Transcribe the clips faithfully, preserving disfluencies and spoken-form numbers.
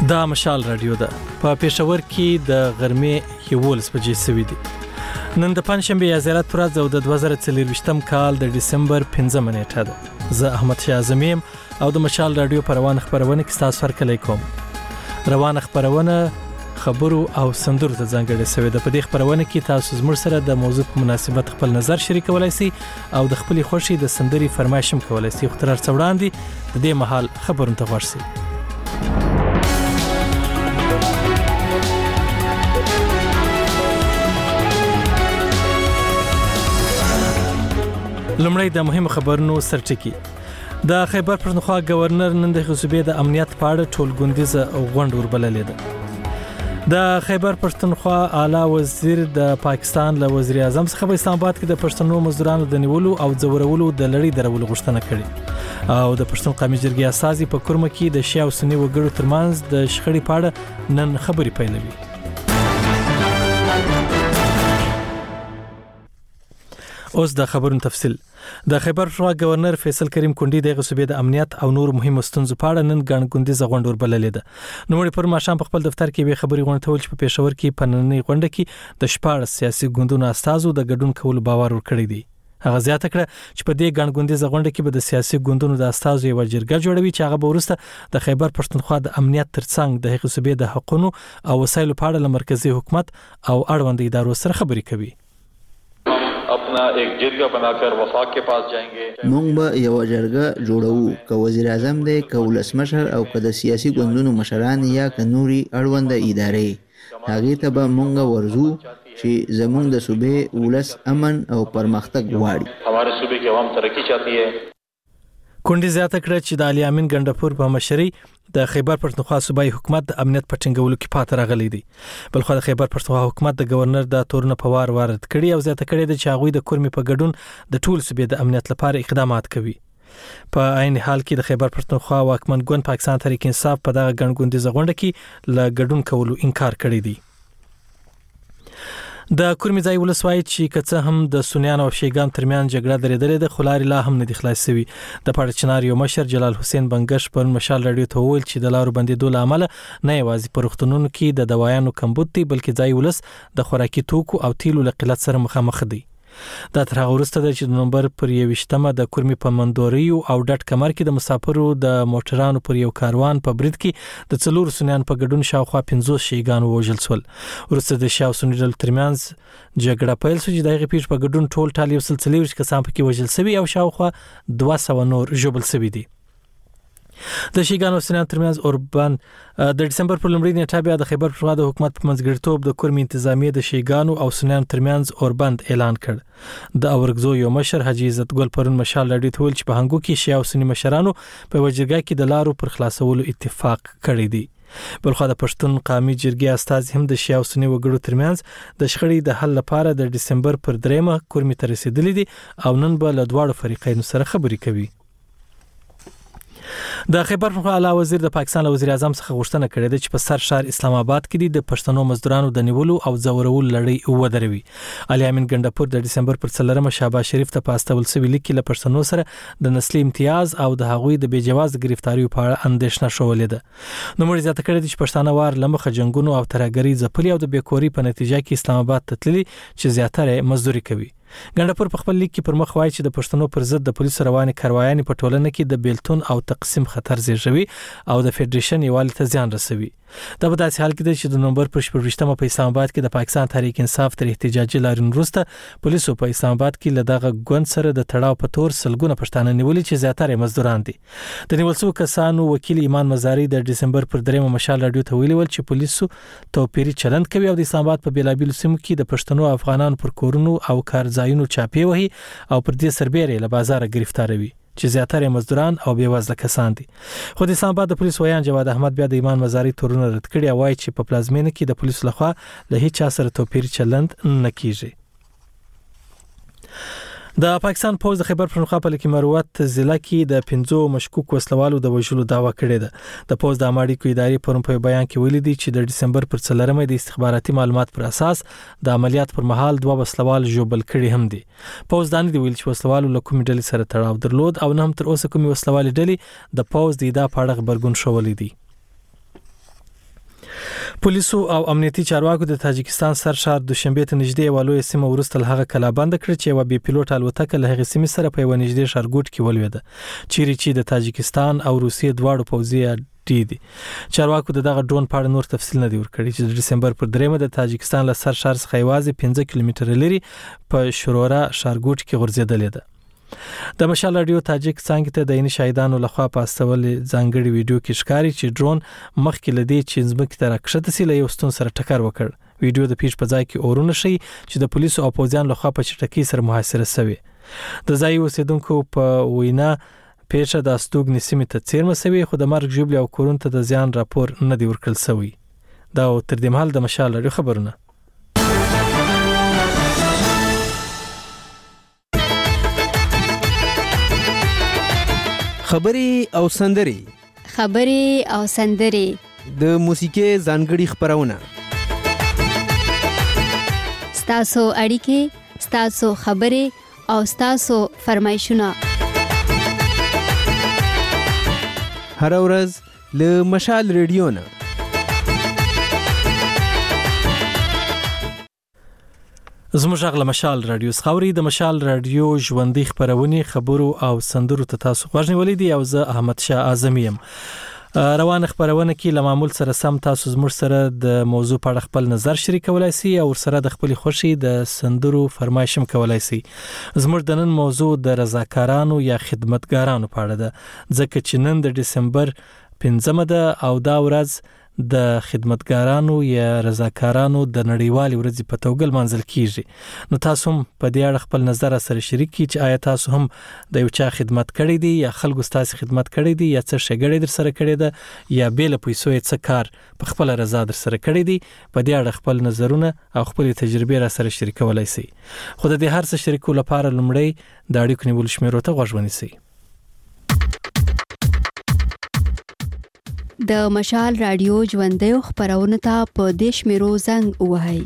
دا مشال رادیو ده په پېښور کې د غرمې یولس بجې سوي دي. نن د پنځشنبې یازیرات پر ورځ د دوه زره څلرویشتم کال د ډسمبر پنځمه نیټه ده. زه احمد شاه اعظم یم او د مشال رادیو په روانه خبرونه کې تاسو سره کلی کوم. روانه خبرونه خبرو او سندرو ته ځانګړې شوې ده. په دې خبرونه کې تاسو زموږ سره د موضوع په مناسبت خپل نظر شریکولای شئ او د خپل خوښي د سندري فرمایش هم کولای شئ. خو تر هر څه وړاندې د دې مهال خبرونه ته غوږ شئ. لومړی د مهمو خبرونو سرټکی. د خیبر پښتونخوا گورنر نن د صوبې د امنیت په اړه ټولګوندیزه غونډه وربللې ده. د خیبر پښتونخوا اعلی وزیر د پاکستان له وزیر اعظم څخه په اسلام آباد کې د پښتنو مزدورانو د نیولو او ځورولو د لړۍ درولو غوښتنه کړې او د پښتون قومي جرګې اساسي په کورمه کې د شیا او سنی وګړو ترمنځ د شخړې په اړه نن خبرې پیلوي. اوس د خبرونو تفصیل. د خیبر پښتونخوا گورنر فیصل کریم کونډي د صوبې د امنیت او نور مهمو ستونزو په اړه نن ګڼګوندیزه غونډه وربللې ده. نو مړي پر ماشام په خپل دفتر کې به خبري غونډه تول چې په پېښور کې په نننۍ غونډه کې د شپږ سیاسي ګوندونو استازو د ګډون کولو باور ورکړی دی. هغه زیاته کړه چې په دې ګڼګوندیزه غونډه کې به د سیاسي ګوندونو د استازو یو جرګه جوړوي چې هغه به ورسته د خیبر پښتونخوا د امنیت ترڅنګ د هغې صوبې د حقوقو او وسایلو په اړه له مرکزی حکومت او اړوند ادارو سره خبرې کوي. اپنا ایک جرگہ بنا کر وفاق کے پاس جائیں گے. مونږ به یو جرګه جوړو که وزیر اعظم دی که ولسمشر او که د سیاسي ګوندونو مشران یا که نوري اړوند ادارې هغې ته به مونږ ورځو چې زمونږ د صوبې ولس امن او پرمختګ غواړي. ہمارے صوبے کی عوام ترقی چاہتی ہے. کونډي زیاته کړه چې د علي امین ګندپور په مشرۍ د خیبر پښتونخوا صوبایي حکومت د امنیت په ټینګولو کې پاتې راغلی دی. بلخو د خیبر پښتونخوا حکومت د گورنر د تورن په وار وارد کړي او زیاته کړي د چاغوي د کورمي په ګډون د ټول صوبې د امنیت لپاره اقدامات کوي. په عین حال کې د خیبر پښتونخوا واکمن ګوند پاکستان تحریک انصاف په دغه ګڼګوندیزه غونډه کې له ګډون کولو انکار کړی دی. د کورمي ځای ولسوالۍ چې کڅه هم د سنیان او شیګان ترمیان جګړه درېدلې ده خو لارې لا هم نه دي خلاص شوي. د پړچنار یو مشر جلال حسین بنگش پر مشال رادیو ته وویل چې د لارو بندېدو له امله نه یوازې په روغتونونو کې د دوايانو کمبود دی بلکې ځای ولس د خوراکي توکو او تیلو له قلت سره مخامخ دی. دا تر هغه وروسته ده چې د نومبر پر یویشتمه د کورمي په مندوریو او ډټ کمر کې د مسافرو د موټرانو پر یو کاروان په برید کې د څلور سنیان په ګډون شاوخوا پنځوس شیګان ووژل شول. وروسته د شاو سنی ډلو ترمنځ جګړه پیل شوه چې دغه پیښ په ګډون ټول ټال یو سل څلور کسان پکې وژل شوي او شاوخوا دوه سوه نور ژوبل شوي دي. د شیګان او سنیان ترمنځ اوربان د ډسمبر پر لومړۍ نیټه بیا د خیبر پښتونخوا د حکومت په منځګړیتوب د کورمي انتظامیه د شیګانو او سنیان ترمنځ اوربند اعلان کړ. د اورګزو یو مشر حاجی عزت ګل پرون مشال رادیو ته ویل چې په هنګو کې شیا او سنی مشرانو په وجرګه کې د لارو پر خلاصولو اتفاق کړی دی. بلخو د پښتون قومي جرګې استاذ هم د شیا او سنی وګړو ترمنځ د شخړې د حل لپاره د ډسمبر پر دریمه کورمي ته رسیدلی دي او نن به له دواړو فریقینو سره خبرې کوي. د خیبر پښتونخوا اعلی وزیر د پاکستان له وزیر اعظم څخه غوښتنه کړې ده چې په سر شهر اسلام آباد کې د پښتنو مزدورانو د نیولو او ځورولو لړۍ ودروي. علي امین ګندپور د ډسمبر پر څلورمه شهباز شریف ته په استول شوي لیک کې له پښتنو سره د نسلي امتیاز او د هغوی د بې جواز گرفتاریو په اړه اندېښنه شولې ده. نو مړي زیاته کړې ده چې پښتانه وار له مخه جنګونو او ترهګرۍ ځپلي او د بېکورۍ په نتیجه کې اسلام آباد ته تللي چې زیاتره مزدوري کوي. ګندپور په خپل لیک کې پر مخ وایي چې د پښتنو پر ضد د پولیسو روانې کاروایانې په ټولنه کې د بیلتون او تقسیم خطر زیږوي او د فدریشن یووالي ته زیان رسوي. دا په داسې حال کې ده چې د نومبر پر شپږویشتمه په اسلام آباد کې د پاکستان تحریک انصاف تر احتجاجي لارین وروسته پولیسو په اسلام آباد کې له دغه ګوند سره د تړاو په تور سلګونه پښتانه نیولي چې زیاتره مزدوران دي. د نیول شوو کسانو وکیل ایمان مزاري د ډسمبر پر دریمه مشال رادیو ته ویلي ول چې پولیسو توپیري چلند کوي او د اسلام آباد په بیلابیلو سیمو کې د پښتنو افغانانو پر کورونو او کارځایونو چاپی وهي او پر دې سربېره له بازار گرفتاروي چې زیاتره مزدوران او بیوزله کسان دي. خو د اسلام آباد د پولیس ویان جواد احمد بیا د ایمان مزاري تورونه رد کړي او وايي چې په پلازمینه کې د پولیسو لخوا له هیڅ چا سره توپیر چلند نه کیږي. د پاکستان پوز د خیبر پښتونخوا په لکه مروت ضلع کې د پنځو مشکوک وسلوالو د وژلو دعوا کړې ده. د پوز د اماړي ادارې پرون په بیان کې ویلي دي چې د ډسمبر پر څلورمه د استخباراتي معلومات پر اساس د عملیات پر مهال دوه وسلوال ژوبل کړي هم دي. پوز دانه دی ویل چې وسلوالو له کومې ډلې سره تړاو درلود او نه هم تر اوسه کومې وسلوالې ډلې د پوز د ادعا په اړه خبرګون شولې دي. پولیسو او امنیتي چارواکو د تاجکستان سرشار دوشنبه ته نږدې والوې سیمه ورسته هغه کلابند کړ چې یو بي پیلوټ الوتکه له هغه سیمې سره په یو نږدې ښارګوټ کې ولوېده چیرې چې د تاجکستان او روسیې دواړو پوځي دي چارواکو دغه ډرون په اړه نور تفصیل نه دی ورکړی چې د دسمبر پر دریمه د تاجکستان له سرشار څخه یوازې پنځه کیلومتره لري په شورورا ښارګوټ کې غورځېدلې ده. د مشال رادیو تاجک څنګه ته د عیني شاهدانو لخوا پاستول ځانګړي ویډیو کې ښکاري چې ډرون مخکې لدی چې ځمکې ته راکښته سي له یو ستون سره ټکر وکړ. ویډیو د پیښ په ځای کې اورونه شي چې د پولیسو او پوځیانو لخوا په چټکۍ سره محاصره شوی. د ځای اوسیدونکو په وینا پیښه د استوګنې سیمې ته څیرمه شوی خو د مرګ ژوبل او کورون ته د زیان راپور نه دی ورکړل شوی. دا تر دې مهال د مشال رادیو خبرونه. خبري او سندري خبري او سندري د موسیقي ځانګړي خبرونه ستاسو اړیکې ستاسو خبري او ستاسو فرمایشونه هر ورځ له مشال رادیو نه. زموږ غږ له مشال رادیو څخه د مشال رادیو ژوندۍ خبرونه خبرو او سندرو ته تاسو غوښنه دی او زه احمد شاه اعظم یم. روان خبرونه کې له معمول سره سم تاسو زموږ سره د موضوع په اړه خپل نظر شریکولای شئ او سره د خپل خوشي د سندرو فرمایشم کولای شئ. زموږ د نن موضوع د رضاکارانو یا خدمتګارانو په اړه ده ځکه چې نن د دسمبر پنځمه ده او دا ورځ د خدمتګارانو یا رضاکارانو د نړیوالې ورځې په توګه منځل کیږي. نو تاسو هم په دې اړه خپل نظر سره شریک کړئ چې آیا تاسو هم د یو چا خدمت کړی دی یا خلکو ستاسو خدمت کړی دی یا څه شګړې در سره کړی ده یا بیل پیسو یې څه کار په خپل رضا در سره کړی دی. په دې اړه خپل نظرونه او خپل تجربې را سره شریکولای شئ. خو د دې هر څه شریکولو لپاره لومړی د اړیکو نیول شمیرو ته غوږ ونیسئ. د مشال رادیو ژوندۍ خبرونه ته په دیش میرو زنګ وهاي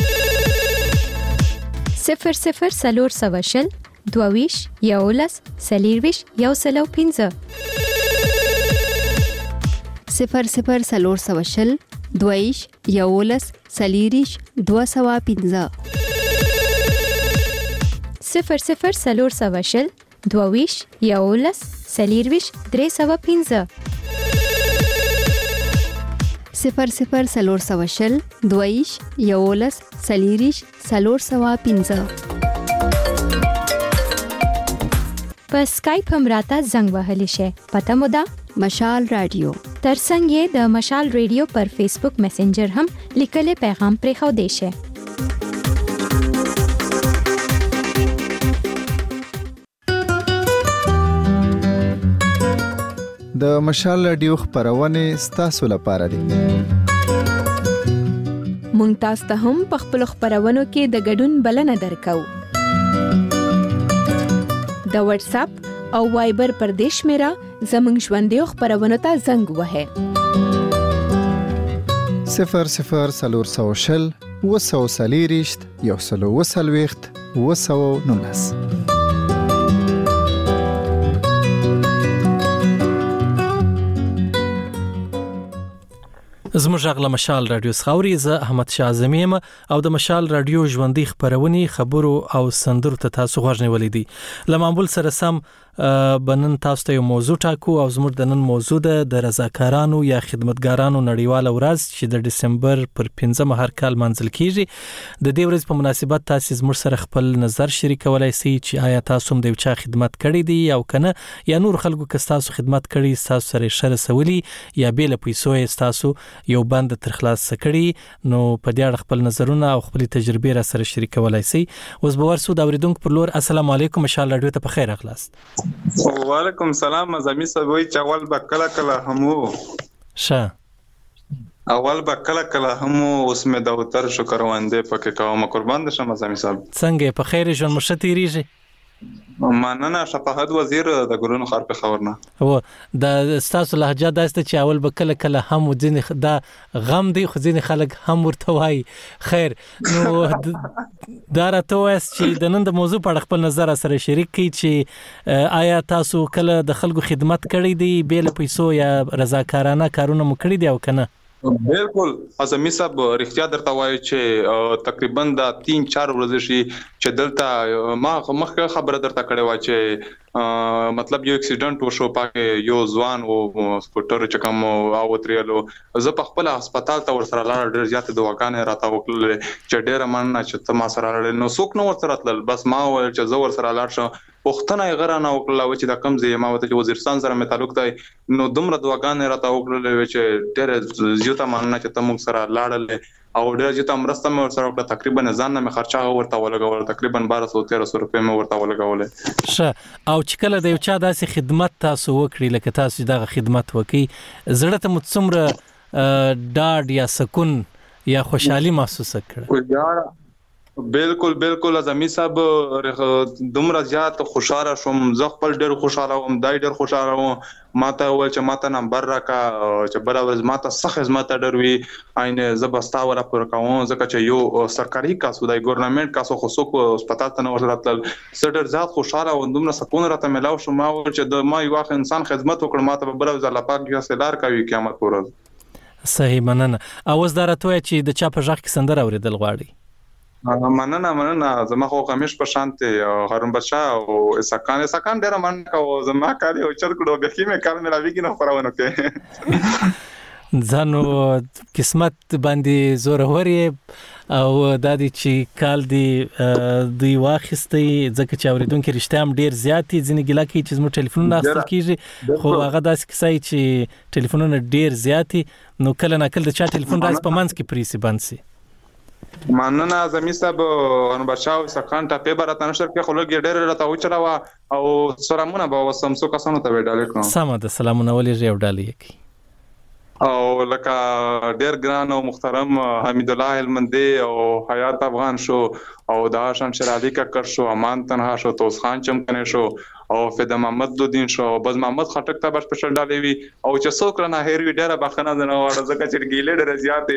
صفر صفر سلور سواشل دوویش یولس سلیرویش یو سلو پینزه صفر صفر سلور سواشل دوویش یولس سلیریش دو سوا پینزه صفر صفر سلور سواشل دوویش یولس سلیرویش درې سوا پینزه صفر صفر سلور سواشل دویش یولس سلیریش سلور سوا پینزه. په سکایپ هم راته زنګ وهلی شي. پته مو ده مشال رادیو. ترڅنګ یې د مشال رادیو پر فیسبوک میسنجر هم لیکلي پیغام پرې خو دی شي. د مشال رادیو خبرونه ستاسو لپاره دي. مونږ تاسو ته هم په خپل خبرونو کې د ګډون بلنه درکو. د واتس اپ او وایبر پر دیش میرا زمونږ ژوندۍ خبرونو ته زنګ وهه. صفر صفر سلور سوشل وسو سلیریشت یو سلو وسلويخت وسو نونس. زموږ غږ له مشال رادیو څخه زه احمد شاه اعظم یم او د مشال رادیو ژوندۍ خبرونه خبرو او سندرو ته تاسو غوږ نیولې دي. له معمول سره سم بنن تاسو ته یو موضوع ټاکو او زموږ د نن موضوع ده د رضاکارانو یا خدمتګارانو نړیواله ورځ چې د دسمبر پر پنځمه هر کال منځل کیږي. د دې ورځې په مناسبت تاسو زموږ سره خپل نظر شریکولای شئ چې آیا تاسو هم د یو چا خدمت کړی دی او کنه یا نور خلکو که تاسو خدمت کړی تاسو سره شر سولی یا بیل پیسو یې تاسو یو بند تر خلاص کړی نو په دې اړه خپل نظرونه او خپل تجربې را سره شریکولای شئ. اوس به ورسو د اوریدونکو پر لور. السلام علیکم مشال رادیو ته په خیر اخلاص. وعلیکم سلام مزمی سوي چاول بکلا کلا همو شه اول بکلا کلا همو اوس مې د اوتر شکرونده پکې کوم قربان ده مزمی صاحب. څنګه په خیر ژوند مشتيریږي؟ مننه شفاعت وزیر د ګورونو خار په خبرنه او د استاسو لهجه داسته چې اول بکله کله هم ځینې دا غم دی خو ځینې خلک هم ورته وایي. خیر نو دا راته وایي چې د نن د موضوع په اړه خپل نظر سره شریک کړئ چې آیا تاسو کله د خلکو خدمت کړی دی بیل پیسو یا رضاکارانه کارونه مو کړی دی او کنه؟ بالکل ازمي صاحب رښتیا درته وایي چې تقریبا د تین چار ورځې شي چې دلته ما مخکې خبره درته کړې و چې مطلب یو اکسیډنټ وشو پاکه یو ځوان او سکوټر چې کوم او تریلو زه په خپل هسپتال ته ورسره لاړ ډېر زیات دواګانې راته وکړل چې ډېر مننه چې ته ما سره لاړ نو څوک نو ورسره تل بس ما ول چې زه ورسره لاړ شم پښتنه یې غره نه وکړل چې د کم ځای ما وته چې وزیرستان سره مې تعلق دی نو دومره دواګانې راته وکړل چې ډېر زیاته مننه چې ته موږ سره لاړل او ډېر چې مرسته مې ورسره وکړه تقریبا ځان نه مې خرچه ورته ولګول تقریبا بارہ سو تیرہ سو روپے مې ورته ولګول ښه او چې کله د یو چا داسې خدمت تاسو وکړي لکه تاسو دغه خدمت وکړي زړه ته مو څومره ډاډ یا سکون یا خوشحالي محسوسه کړه؟ بالکل بالکل ازمي صاحب دومره زیات خوشاله شوم زه خپل ډېر خوشاله وم دای ډېر خوشاله وم ماته ول چې ماته نمبر راکا چې بل ورځ ماته سخت خدمت ډروي عینه زبستا ورا پر کوم ځکه چې یو سرکاري کاسو د ګورنمنت کاسو خو څوک هسپتال ته نه ورتل سټر زیات خوشاله و دومره سکون راته ملاو شو ما ول چې د ما یو وخت انسان خدمت وکړ ماته بل ورځ الله پاک یې سلار کوي قیامت ورځ صحیح مننه او زه درته چې د چا په ځخ کې سندره اوریدل غواړي مننه مننه زما خو قمیش په شانته هارون بچا او اسکان اسکان ډیر مننه کو زما کاری او چر کړو به کې مې کار مې لاوي کې نه خبرونه کې ځانو قسمت باندې زور هوري او د دې چې کال دی دی واخستې ځکه چې اوریدونکو رښتیا هم ډیر زیاتې ځنې ګلا کې چې زموږ ټلیفونونه اخیستل کیږي خو هغه داسې کسای چې ټلیفونونه ډیر زیاتې نو کله نه کله د چا ټلیفون راځي په منځ کې پریسي بنسي مننه ازمي صاحب ان بچاو سکان ټاپه برته نشر کې خلک ډېر راته و چلاوا او سلامونه به وسم سو کسانو ته وډاله کوم سم ده سلامونه ولې یو ډالې کی او لکه ډېر ګران او محترم حمید الله هلمندي او حیات افغان شو او دا شان شرالي کا کر شو امان تنها شو توس خان چمکنه شو او فدا محمد دودین شو بز محمد خټک ته بش پښل ډالې وی او چې څوک نه هیر وی ډېر بخنه نه وړه ځکه چې ګیلې ډېر زیات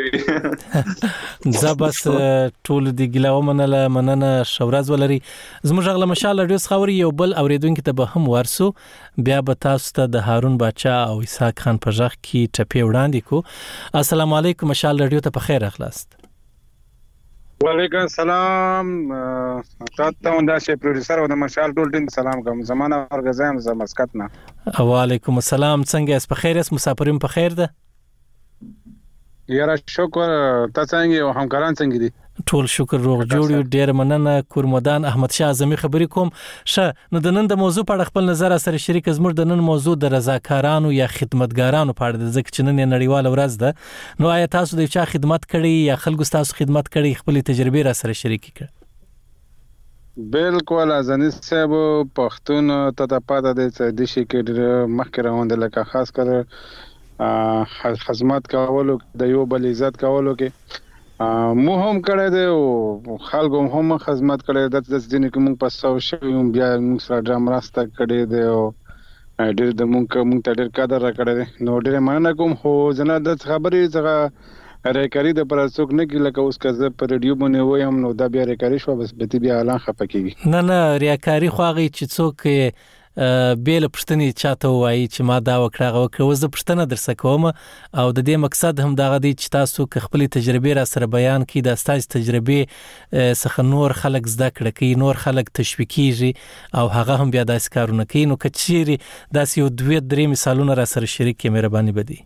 وی زبس ټول دی ګیلاو منله مننه شورز ولري زموږ غله مشال ډیوس خوري یو بل اوریدونکو ته به هم ورسو بیا به تاسو ته د هارون بچا او اسحاق خان په ځخ کې ټپی وړاندې کو السلام علیکم مشال رادیو ته په خیر اخلاص وعلیکم السلام تاسو ته د پروډوسر او د مشال ټول ټیم سلام کوم زمانہ ورغزم ز مسقط نه وعلیکم السلام څنګه اس په خیر اس مسافرین په خیر ده یاره شکر تاسو څنګه او همکاران څنګه دي ټول شکر روغ جوړ ډیر مننه کورمدان احمد شاه اعظمي خبرې کوم شه نو د نن د موضوع په اړه خپل نظر سره شریک زموږ د نن موضوع د رضاکارانو یا خدمتګارانو په اړه د ځکه چې نن نړیواله ورځ ده نو آیا تاسو د چا خدمت کړی یا خلکو تاسو خدمت کړی خپل تجربه را سره شریک کړئ بالکل ازنی صاحب پښتون ته د پاده د د شي کې مخکې روان د لکه خاص کر خدمت کولو د یو بل عزت کولو کې مو هم کړه دی او خلکو هم خدمت کړي د ځینې کوم په سو شو بیا موږ سره ډرام راسته کړي دی او ډېر د موږ موږ ته ډېر قدر راکړي نو ډېر مننه کوم خو زنه د خبرې څنګه ریکاري د پر څوک نه کی لکه اوس کزه پر ریډیو باندې وایم نو دا بیا ریکاري شو بس به بیا اعلان خپکیږي نه نه ریکاري خو هغه چې څوک بیل پښتني چاته وایي چې ما دا وکړه غوکه وزه پښتنه درس کوم او د دې مقصد هم دا غدي چې تاسو خپل تجربه را سره بیان کړئ د تاسو تجربه څخه نور خلک زده کړي کې نور خلک تشویقيږي او هغه هم بیا داس کارونه کوي نو کچيري داس یو دوه درې مثالونه را سره شریک کې مهرباني بدی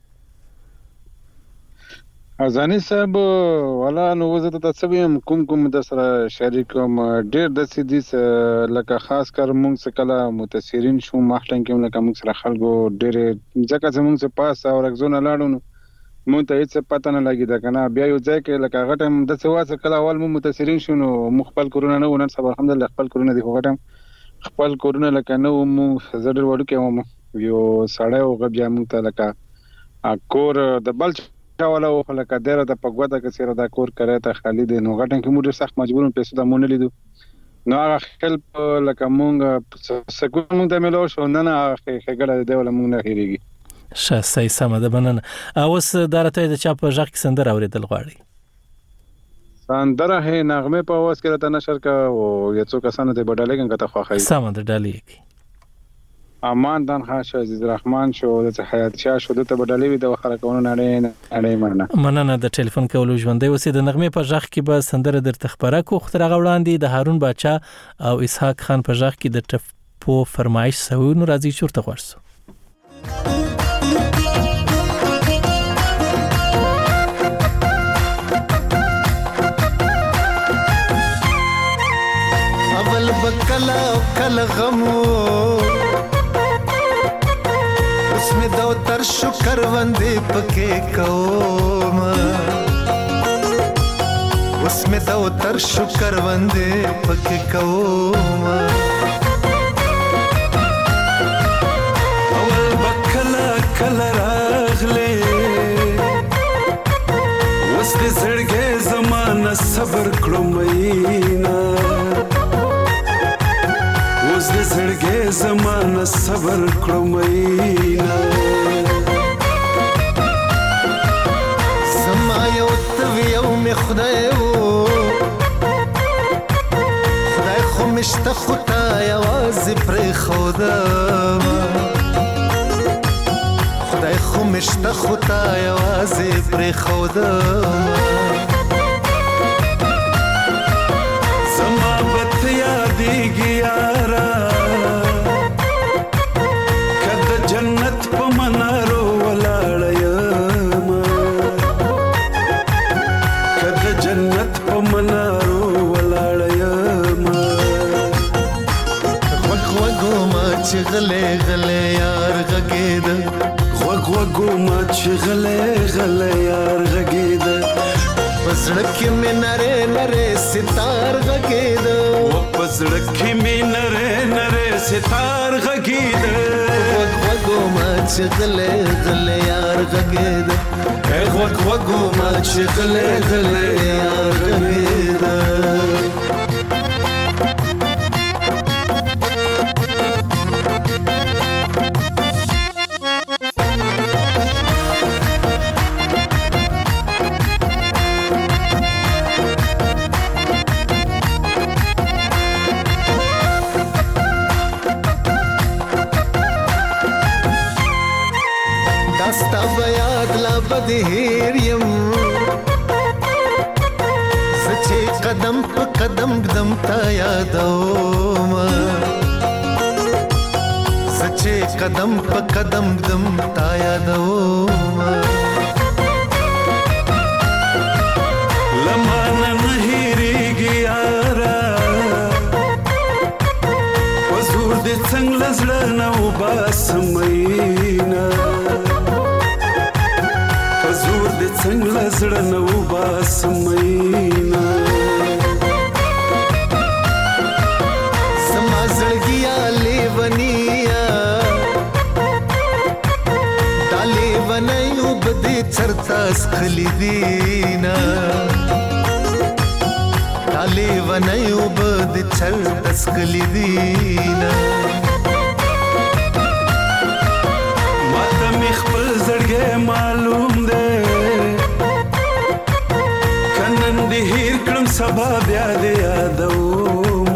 ازانی صاحب ولا نو وزه تاسو هم کوم کوم د سره شریکوم ډیر د سیدی لکه خاص کر مونږ څخه کله متاثرین شو مخلن کې لکه مونږ سره خلکو ډیر ځکه چې مونږ څخه پاس او رغزونه لاړو مونږ ته هیڅ پته نه لګی دا کنه بیا یو ځای کې لکه غټم د څه واسه کله اول مو متاثرین شو نو مخبل کورونه نه ونن صبر الحمدلله خپل کورونه دی غټم خپل کورونه لکه نو مو زړه وړو کې مو یو ساړی او غبیا مونږ ته لکه کور د بل چاوله او لکه ډیره د پګوده کې سره دا کور کړی ته خالد نو غټن کې موږ سخت مجبورون پیسې د مونږ لیدو نو هغه خپل لکه مونږ سکون مونږ ته ملو شو نه نه هغه د ډول مونږ نه هریږي شاسې سم ده بننه اوس درته د چا په ځخ کې سندر اوریدل غواړي سندره هي نغمه په واس کې راته نشر کا او یو څو کسانو ته بدلې کنه ته خوخه سم ده ډالې امان دان خاص عزیز رحمان شو د حیات شاه شو د تبدلې وي د خلکونو نړۍ نړۍ مننه مننه د ټلیفون کولو ژوندۍ اوسې د نغمه په ژغ کې به سندره در تخبره کو خطر غوړاندې د هارون باچا او اسحاق خان په ژغ کې د ټپو فرمایش سوي نو راځي چورته ورسو اول بکلا کل غمو اسمه دو تر شکر وندې پکې کوم اسمه دو تر شکر وندې پکې کوم اول بکلا کل راغله وس دې زړګې زمانہ صبر کړو مینا وس دې زړګې زمانہ صبر کړو مینا زما یو توی یو می خدای وو خدای خو مشته خدای आवाज پر خدا خدای خو مشته خدای आवाज پر خدا زما بت یادېږي یارا کده جنت په منارو ولاړ یم کده جنت په منارو ولاړ یم غوږ غوږو ما چې غلې غلې یار غږېد غوږ غوږو ما چې غلې غلې یار غږېد پسړه کې مې نره نره ستار غږېد پسړه کې مې نره نره ستار غږېد غوږ غوږو ما چې غلې غلې یار غږېد غوږ غوږو ما چې غلې غلې یار غږېد داستا بیاد لا بدهیر یم سچے قدم پا قدم قدم تا یادوم سچے قدم پا قدم قدم تا یادوم لمانا نهیریگی یارا وزور دی څنګ لزړه نو باسمینا زور دې څنګه لزړه نو باسمینا سما زړګیا لیونیا دالې ونیو بده چرتا سخلی دینا دالې ونیو بده چرتا سخلی دینا ماته می خپل زړګې معلوم دی کنن دې هیر کړم سبا بیا دې یادوم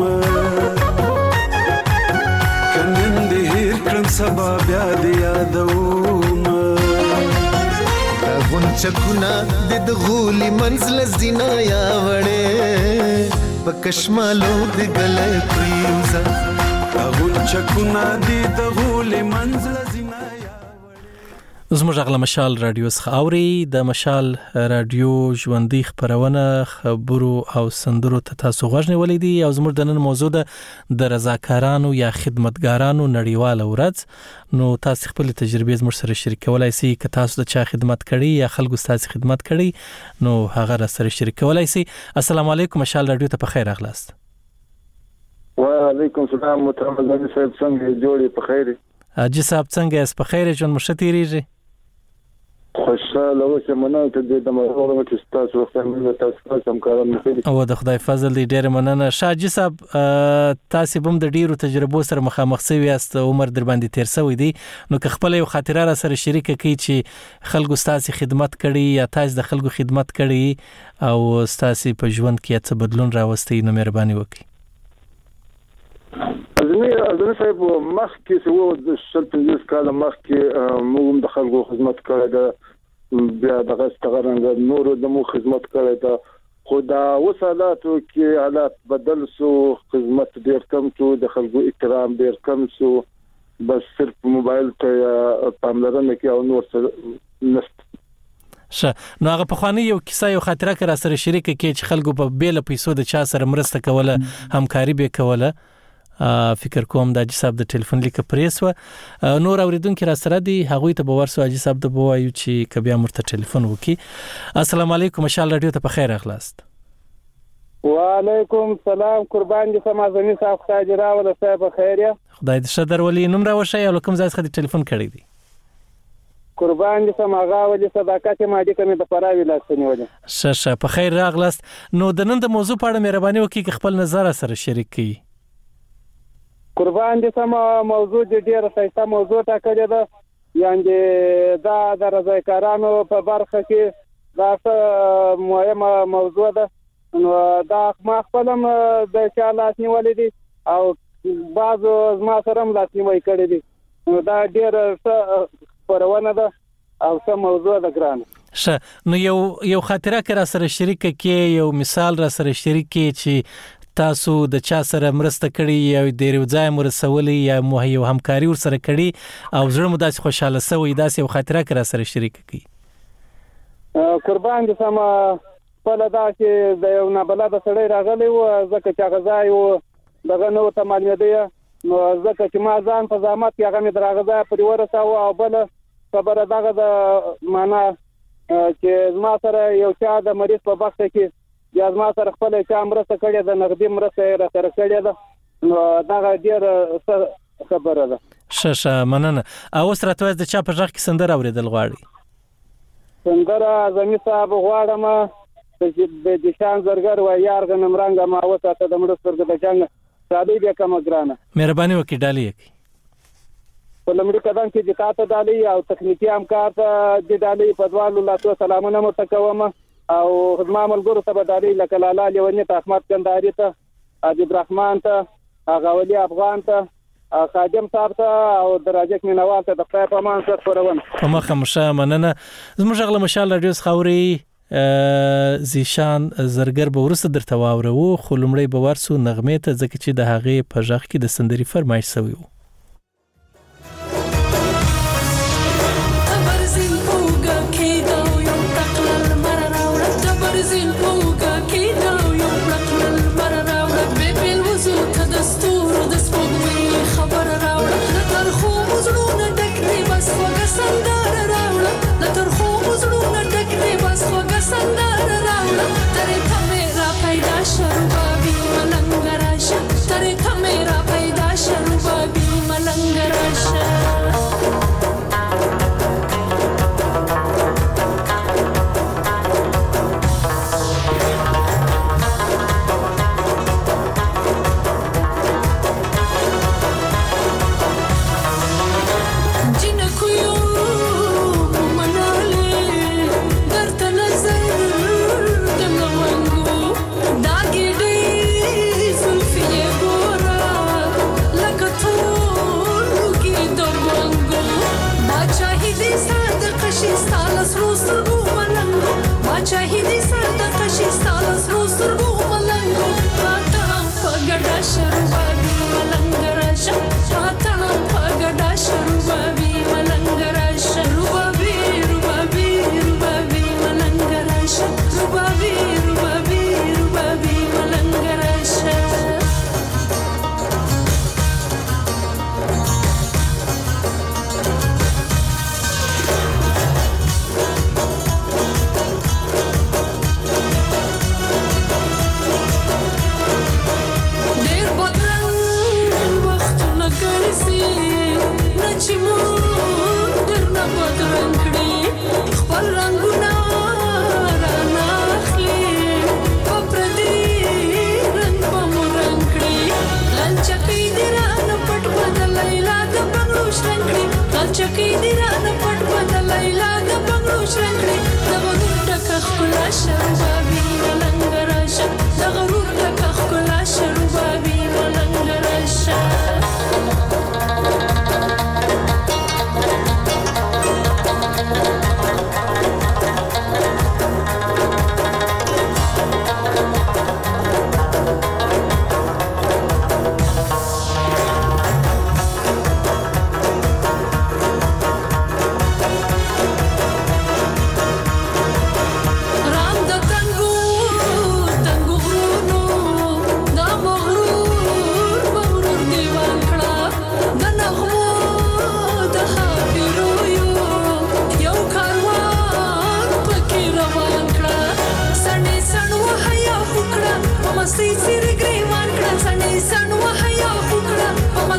کنن دې هیر کړم سبا بیا دې یادوم دا غونچکونه د غولي منزل زینا یا وړې پکشمالو د ګلې پریوزا دا غونچکونه د غولي منزل زینا زموږ غلا مشال رادیو څخه اوري د مشال رادیو ژوندۍ خبرونه خبرو او سندرو ته تاسو غوښنه ولیدي او زموږ د نن موضوع ده د رضاکارانو یا خدمتګارانو نړیواله ورځ نو تاسو خپل تجربې زموږ سره شریکولای شئ که تاسو د چا خدمت کړی یا خلکو تاسو خدمت کړی نو هغه را سره شریکولای شئ. السلام علیکم مشال رادیو ته په خیر راغلاست. وعلیکم السلام محترم زمي صاحب څنګه جوړې په خیر؟ اجي صاحب څنګه اس په خیر جون مشتریږي؟ خوشاله اوسه مننه ته د مروه مې تاسو وخت مې تاسو کوم کارونه مخې او د خدای فضل دی ډېر مننه. شاجي صاحب تاسو هم د ډیرو تجربو سره مخامخ شوي یاست، عمر در باندې تیر شوی دی، نو که خپل یو خاطره را سره شریک کړئ چې خلکو تاسو خدمت کړي یا تاسو د خلکو خدمت کړي او تاسو په ژوند کې څه بدلون راوستي، نو مهرباني وکړئ. ازمیر زه صاحب مخکې چې وو د شل پنځوس کاله مخکې موږ د خلکو خدمت کړی ده، بیا دغه څنګه نورو د مو خدمت کړی ده، خو دا اوس حالاتو کې حالات بدل شو، خدمت ډېر کم شو، د خلکو احترام ډېر کم شو، بس صرف موبایل ته پاملرنه کوي او نور څه نشته. شه نو هغه په خواني یو کیسه یو خاطره کرا سره شریک کې چې خلکو په بیل پیسو د چا سره مرسته کوله، همکاري به کوله. فکر کوم د اجي صاحب د ټلیفون لیک پریس و نور اوریدونکو را سره دی، هغه ته به ورسو اجي صاحب د بوایو چې کبیا مرته ټلیفون وکي. السلام علیکم، مشال رادیو ته په خیر اخلاست. وعلیکم السلام، قربان دي سما زمي صاحب خدای راول صاحب خیر یا خدای دې شدر ولی نوم را وشي او کوم ځای څخه ټلیفون کړی دی. قربان دي سما غاولي صداقت ما دي کومه د پراوي لاسنی وله. شه شه په خیر راغلاست. نو د نن د موضوع په اړه مهرباني وکړئ خپل نظر سره شریک کړئ. قربان دي سما موضوع دې ډیره ښایسته موضوع ټاکلې ده، یعنی دا د رضاکارانو په برخه کې دا څه مهمه موضوع ده. نو دا ما خپلم د چا لاس نیولې دي او بعضو زما سره هم لاس نیوی کړی دي. نو دا ډیره څه پرونه ده او څه موضوع ده ګرانه. شه نو یو یو خاطره کرا سره شریک کې یو مثال را سره شریک کې چې تاسو د چا سره مرسته کړی یا د یو ځای مرسولي یا مو یو همکاري ور سره کړی او زړه مو داسې خوشاله سوی، داسې یو خاطره کرا سره شریک کړي. قربان دي سما په لدا چې د یو نابلده سړی راغلی و، ځکه چې غزای و دغه نو ته معلومه دی، نو ځکه چې ما ځان په زحمت کې هغه مې درغزا پر ورساوه او بل خبره دغه د معنا چې زما سره یو چا د مریض په وخت کې یا زما سره خپل چا مرسته کړې ده، نغدي مرسته را سره کړې ده، نو دغه ډېر خبره ده. شه شه مننه. اوس راته د چا په ځخ کې سندره اوریدل غواړي؟ سندره زمي صاحب غواړم چې د شان زرګر و یار غنم رنګ ما وساته د مړ سترګ د جنگ سادي به کوم ګرانه. مهرباني وکړئ ډالۍ کې په لمړي قدم کې د تاسو ډالۍ او تخنیکی همکار ته د ډالۍ په دوالو لاسو سلامونه متکوم او خدمت ملګرو ته ډالۍ لکه لالا لیونی ته احمد کندهاري ته ادیب رحمان ته غاولي افغان ته خادم صاحب ته او دراجک مینوال ته د خپل په مان سره خبرونه په مخه مشه مننه. زموږ غل مشال رادیو خوري زیشان زرګر به ورسته درته واورو، خو لمړی به ورسو نغمې ته ځکه چې د هغې په ژغ کې د سندري فرمایش شوی و.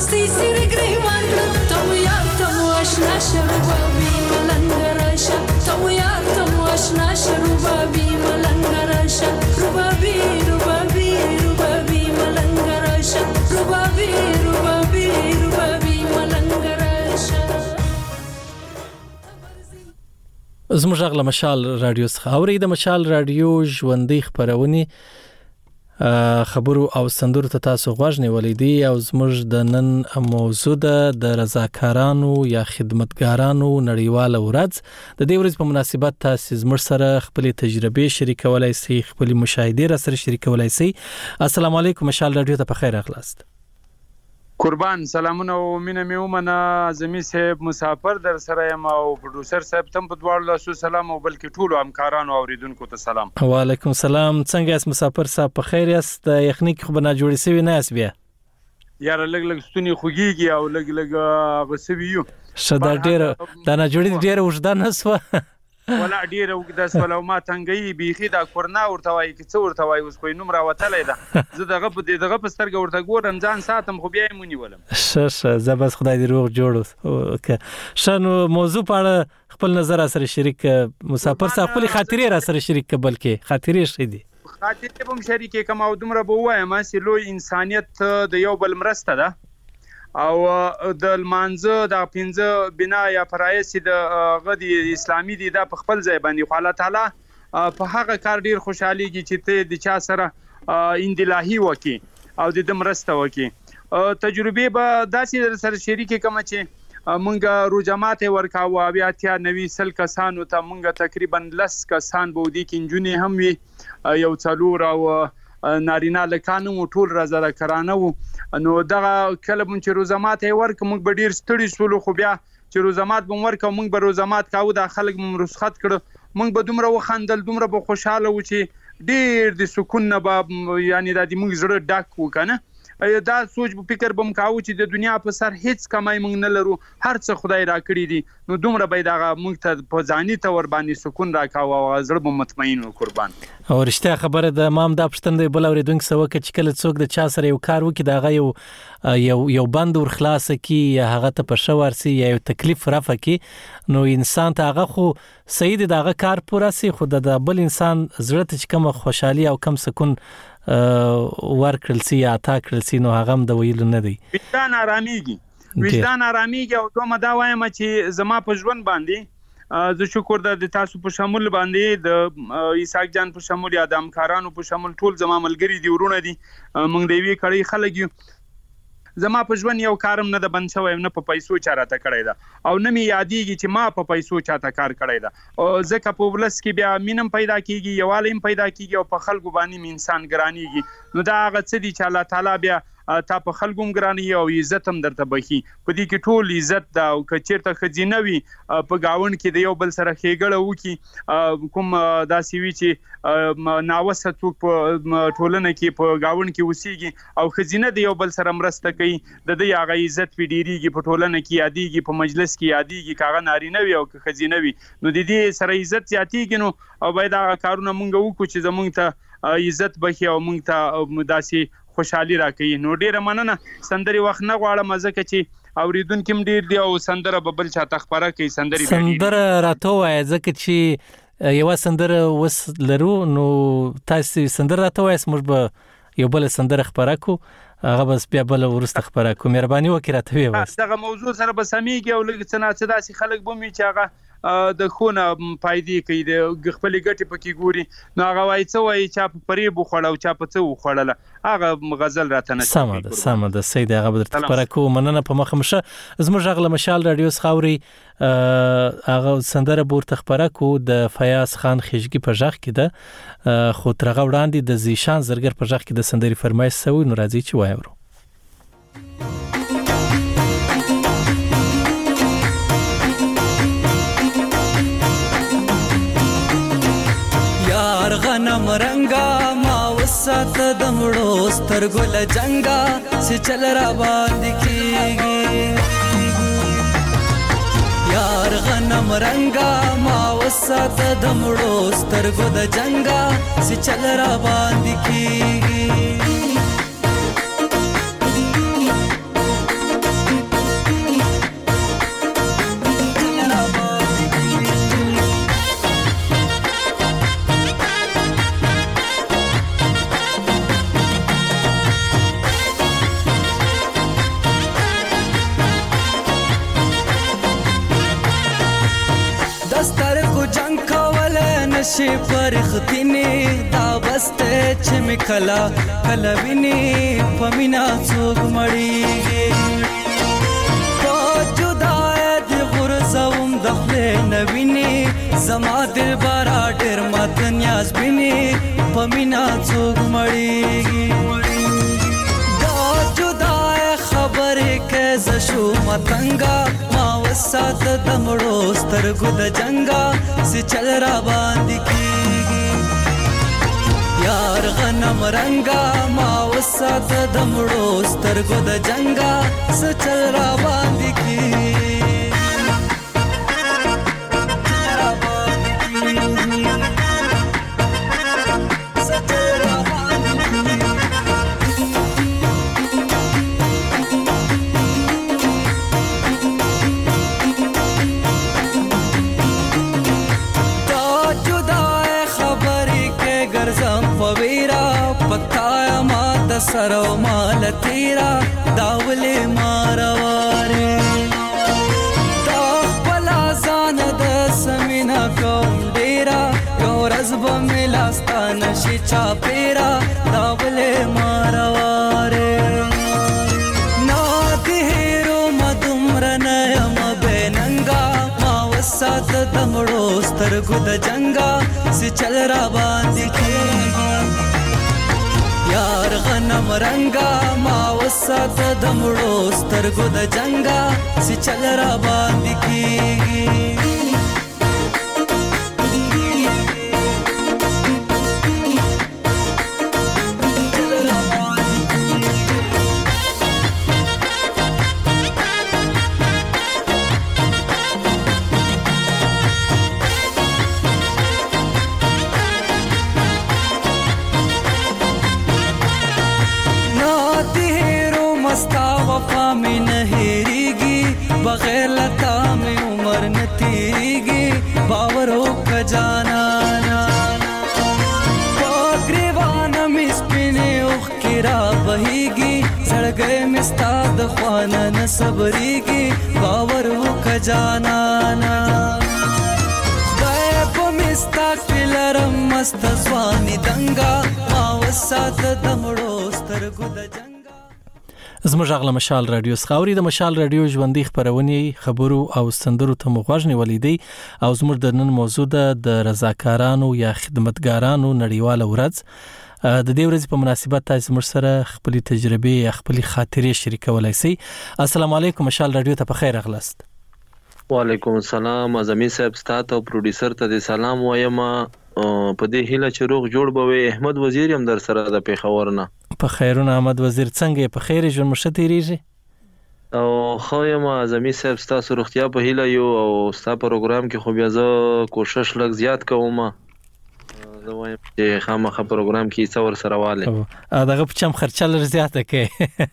دوستي سیری گریوان تمو یار تمو آشنا شروبابی ملنگراشا تمو یار تمو آشنا شروبابی ملنگراشا روبابی روبابی روبابی ملنگراشا روبابی روبابی روبابی ملنگراشا. زموږ غږ له مشال رادیو څخه اورئ. د مشال رادیو ژوندۍ خبرونه خبرو او سندرو ته تاسو غوږ نیولې دي او زموږ د نن موضوع ده د رضاکارانو یا خدمتګارانو نړیواله ورځ. د دې ورځې په مناسبت تاسو زموږ سره خپل تجربې شریکولای شئ، خپل مشاهده را سره شریکولای شئ. السلام علیکم، مشال رادیو ته په خیر راغلاست. قربان سلامونه او مینه مې ومنه. زمي صاحب مسافر در سره یم او پروډوسر صاحب تم په دواړو لاسو سلام او بلکې ټولو همکارانو او اوریدونکو ته سلام. وعلیکم سلام. څنګه یاست مسافر صاحب؟ په خیر یاست؟ د یخنۍ خو بنا جوړې سوي نه یاست؟ بیا یاره لګ لګ ستونی خوږیږي او لګ لګ غسویو شدا ډېر دا نه جوړې ډېر وژدان نسوه ولا ډیر وګدا سوال او ما تنګي بيخي دا کورنا ورته وای کی څو ورته وای اوس کوی نوم راوتلې ده زه دغه په دغه په سترګ ورته ګورم ځان ساتم خو بیا مونږ ولم ش ش زبس خدای دې روغ جوړ اوکې شنو موضوع په اړه خپل نظر سره شریک مسافر صاحب خپل خاطرې را سره شریک بلکې خاطرې شې دي خاطرې به شریک کوم او دومره به وایم چې لوی انسانيت د یو بل مرسته ده او د المانزه د پنځه بنا یا فرایض د غدي اسلامي دي د خپل ځای باندې خو الله تعالی په هغه کار ډیر خوشحاليږي چې ته د چا سره اندلاهي وکي او د مرسته وکي. تجربه به داسې سره شریک کوم چې مونږ روجمات ورکاو بیا اتیا نوي سل کسانو ته مونږ تقریبا لس کسان بودی کې انجونې هم وي یو څلور او نارینه لکانو ټول رازره کرانه وو. نو دغه کله مونږ چې روزمات ورک مونږ به ډیر ستړي شول خو بیا چې روزمات به ورک مونږ به روزمات کاوه د خلک مونږ رخصت کړ مونږ به دومره وخندل دومره به خوشاله و چې ډیر د سکون نه به یعنی د مونږ زړه ډک وکنه دا سوچ په فکر بم کاوه چې د دنیا په سر هیڅ کمای مونږ نه لرو هر څه خدای را کړی دي نو دومره به دا مونږ ته په ځاني تور باندې سکون راکاوه او زړه به مطمئن و. قربان او رښتیا خبره د مام دا پښتنده بل اوریدونکو سو کې چې کله څوک د چا سره یو کار وکي دا غو یو یو بند ور خلاص کی یا هغه ته په شوار سي یا یو تکلیف رافه کی نو انسان ته هغه خو سید دغه کار پورا سي خو د بل انسان زړه ته کوم خوشحالي او کم سکون ورکړل سي یا تا کړل سي نو هغه هم د ویل نه دی وجدان آراميږي وجدان آراميږي او دوه مدا وایم چې زما په ژوند باندې زه شکر د تاسو په شامل باندې د عیساق جان په شامل یا د همکارانو په شامل ټول زما ملګری دي ورونه دي موږ دی وی کړی خلک زما په ژوند یو کارم نه د بند شوی نه په پیسو چاراته کړی دا او نه می یادېږي چې ما په پیسو چاته کار کړی دا او ځکه په ولس کې بیا مینم پیدا کیږي یوالیم پیدا کیږي او په خلکو باندې انسان ګرانیږي نو دا هغه څه دي چې الله تعالی بیا تا په خلګوم ګرانی او عزت هم درته بخي په دې کې ټول عزت دا او کچیرته خزینوي په گاون کې د یو بل سره خېګړه وکي کوم داسې وی چې ناوسه څوک په ټولنه کې په گاون کې وسیږي او خزینه د یو بل سره مرسته کوي د دې هغه عزت ویډیریږي په ټولنه کې یادېږي په مجلس کې یادېږي کاغه نارینه وي او خزینه وي نو د دې سره عزت زیاتېږي نو او باید هغه کارونه مونږ وکړو چې زمونږ ته عزت بخي او مونږ ته داسې خوشحالي راکړي. نو ډیره مننه سندري وخت نه غواړم ځکه چې اوریدونکو هم ډیر دی او سندره ببل چاته خبره کوي سندري سندره راته وای ځکه چې یو سندره وس لرو نو تاسو سندره راته وای موږ به یو بل سندره خبره کو هغه بس بیا بل ورسته خبره کو مهرباني وکړه ته وي بس دغه موضوع سره به سميږي او لږ څه نه څه داسې خلک بومي چې هغه د خونه پایدې کوي د خپل ګټې پکې ګوري نو هغه وای څه وای چې په پرې بوخړ او چا په څه وخړل هغه غزل راته نه سم ده سم ده سید هغه بدر خبره کو مننه په مخه مشه زموږ غله مشال رادیو خاوري هغه سندره بورته خبره کو د فیاض خان خشګي په ژغ کې ده خو ترغه وړاندې د زیشان زرګر په ژغ کې د سندري فرمایش سوي نو راځي چې وایو غنم رنگا ما وسات دمړو سترګل جنگا چې چل را باندې کیږي یار غنم رنگا ما وسات دمړو سترګو د جنگا چې چل را باندې کیږي چې پرختینې دا بسته چې می کلا کلا ویني پمینا څوک مړیږي په جدای د غرزوم د خپل نویني زما دل بارا ډېر مات نیاز بیني پمینا څوک مړیږي دا جدای خبرې کې ز شو متنګا ما وسات د مړو سترګو د جنگا سي چل را باندې کیږي یار غنم رنگا ما وسات د مړو سترګو د جنگا سي چل را باندې کیږي پتایا ما د سرو مال تیرا داولې مارواره دا خپل ځان د سمینا کوم ډیرا یو ورځ به ملاستانه شي چا پیرا داولې مارواره نا دې هیرو مدمر نه یم بننګا ما وسات د مړو سترګو د جنگا سي چل را باندې کیږي یار غنم رنگا ما وسات د مړو سترګو د جنگا سي چل را باندې کیږي بغیر لتا میں عمر نہ تیریگی باورو کا جانا پاگریوانا مسپنے اخ کرا بہیگی سڑ گئے مستاد خوانا نہ صبریگی باورو کا جانا غیب مستاق پلرم مست زوانی دنگا ماوسات دمڑو سترگو د جنگ زموږ غلا مشال رادیو سخاوري د مشال رادیو ژوندۍ خبرونه خبرو او سندرو ته مغوښنی ولیدي او زموږ د نن موضوع د رضاکارانو یا خدمتګارانو نړیواله ورځ د دې ورځې په مناسبت تاسو موږ سره خپل تجربه یا خپل خاطرې شریکولای شئ. السلام علیکم مشال رادیو ته په خیر اغلاست. وعلیکم السلام اعظمي صاحب ستاسو او پروډوسر ته سلام وایم په دې هیله چې روغ جوړ بوي. احمد وزیر هم در سره د پیښور نه په خیرونه. احمد وزیر څنګه په خیر ژوند مشه تیریږي او خو یم اعظمي صاحب ستاسو روغتیا په هیله یو او ستاسو پروګرام کې خو بیا زه کوشش لږ زیات کوم زه وایم چې خامخا پروګرام کې څور سره واله دغه په چم خرچه لږ زیاته کې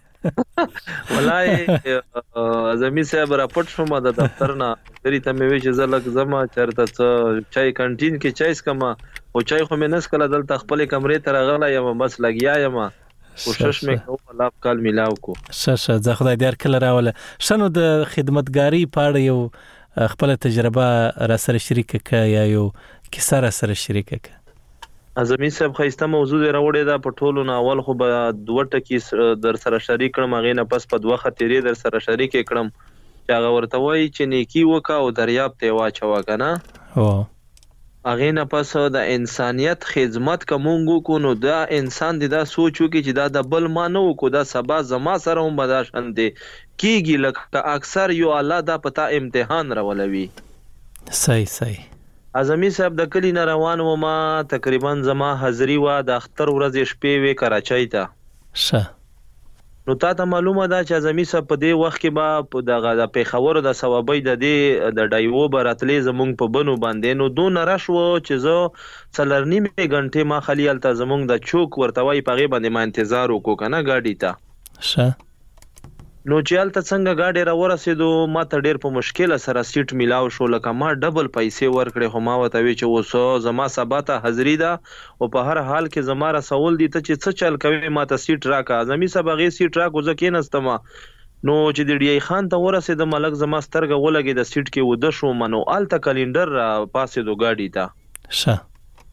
ولای اعظمي صاحب راپورټ شوم د دفتر نه درې ته مې وی چې زلک زما چرته څه چای کانټین کې چای سکما او چای خو مې نس کله دلته خپل کمرې ته راغله یم بس لګیا یم کوشش مې کوم الله کال ملاو کو شه زه خدای دې کله راوله شنو د خدمتګاری پاړ یو خپل تجربه را سره شریک ک یا یو کیسه را سره شریک ک. اعظمي صاحب خیسته موضوع راوړې دا په ټولو نه اول خو به دوه ټکی در سره شریک کړم هغه نه پس په دوه خاطرې در سره شریک کړم چې هغه ورته وایي چې نیکی وکا او دریاب ته واچو کنه او هغه نه پس د انسانيت خدمت کومو کو نو دا انسان دې دا سوچو کې چې دا د بل مانو کو دا سبا زما سره هم بداشن دي کیږي لکه اکثر یو الله دا پتا امتحان راولوي. صحیح صحیح. اعظمي صاحب د کلی نه روان و ما تقریبا زما حاضری و د اختر ورځ شپې وې کراچۍ ته شه نو تا ته معلومه ده چې اعظمي صاحب په دې وخت کې با په دغه د پیښور د ثوابي د دې د ډایو براتلې زمونږ په بنو باندې نو دون راشو چې زه څلرنیمه غنټه ما خلیل ته زمونږ د چوک ورتوي پغه باندې ما انتظار وکړ کنه گاډي ته شه نو چال ته څنګه گاډي را ورسېدو ما ته ډېر په مشکله سره سیټ میلاو شو لکه ما ډبل پیسې ورکړې خو ما وته وی چې وسو زما سبا ته حاضری ده او په هر حال کې زما را سوال دي ته چې څه چل کوي ما ته سیټ راکا اعظمي صاحب غي سیټ راکو ځکه نستم نو چې د ډی خان ته ورسېد ملک زما سترګه ولګي د سیټ کې ود شو منو آلته کلندر پاسې دو گاډي ته شه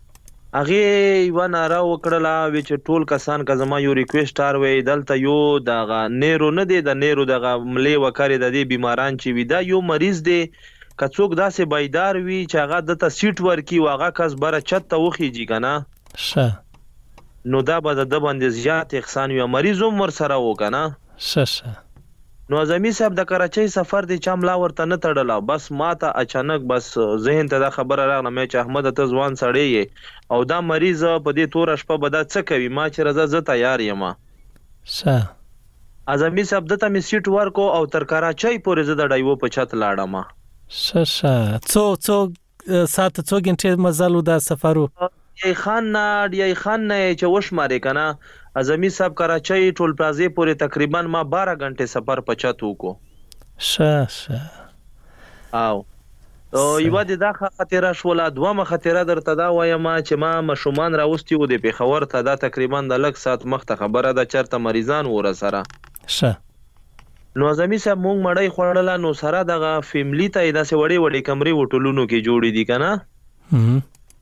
هغه یو ناره وکړه وی چې ټول کسان که زما یو ریکوست ار وی دلته یو دغه نیرو نه دی د نیرو دغه ملي وکړي د دې بیماران چې وی دا یو مریض دی که څوک داسې بایدار وي چې هغه دته سیټ ورکی او هغه کس بره چت ته وخیږي کنه شه نو دا به د باندې زیات احسان وي مریض عمر سره وکنه شه شه نو اعظمي صاحب د کراچۍ سفر دی چا ملا ورته نه تړله بس ماته اچانک بس ذهن ته دا خبره راغله مې چې احمد ته ځوان سړی یې او دا مریض په دې توره شپه به دا څه کوي ما چې راځه زه تیار یم شه اعظمي صاحب دته مې سیټ ورکو او تر کراچۍ پورې زه د ډایو په چت لاړم شه شه څو څو ساعت څو غنټې مزل دا سفرو یی خان نه یی خان نه چې وشمارې کنه اعظمي صاحب کراچۍ ټول پلازې پورې تقریبا ما بارہ غنټې سفر پچات وکړو شه شه او او یو د دا خطر شوله دوه خطر درته دا وایم چې ما مشومان راوستي و د پیښور ته دا تقریبا د لک سات مخته خبره ده چرته مریضان ور سره شه نو اعظمي صاحب مونږ مړی خوړل نو سره دغه فیملی ته داسې وړي وړي کمرې وټولونو کې جوړې دي کنه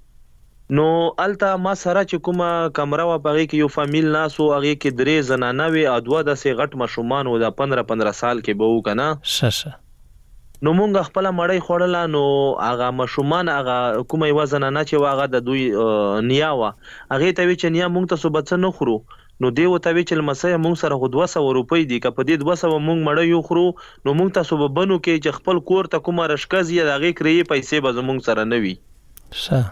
نو الته ما سره چې کومه کمره و پغې کې یو فامیل ناسو هغه کې درې زنانه وي او دوه د سي غټ مشومان و د پندرہ پندرہ سال کې به و کنه شه نو مونږ خپل مړی خوړل نو هغه مشومان هغه کومه یو زنانه چې واغه د دوی نیا و هغه ته وی چې نیا مونږ ته صبح څه نه خورو نو دی وته وی چې لمسه مونږ سره خو دوه سوه روپۍ دي که په دې دوه سوه مونږ مړی یو خورو نو مونږ ته صبح بنو کې چې خپل کور ته کومه رشکز یا هغه کړی پیسې به زمونږ سره نه وي شه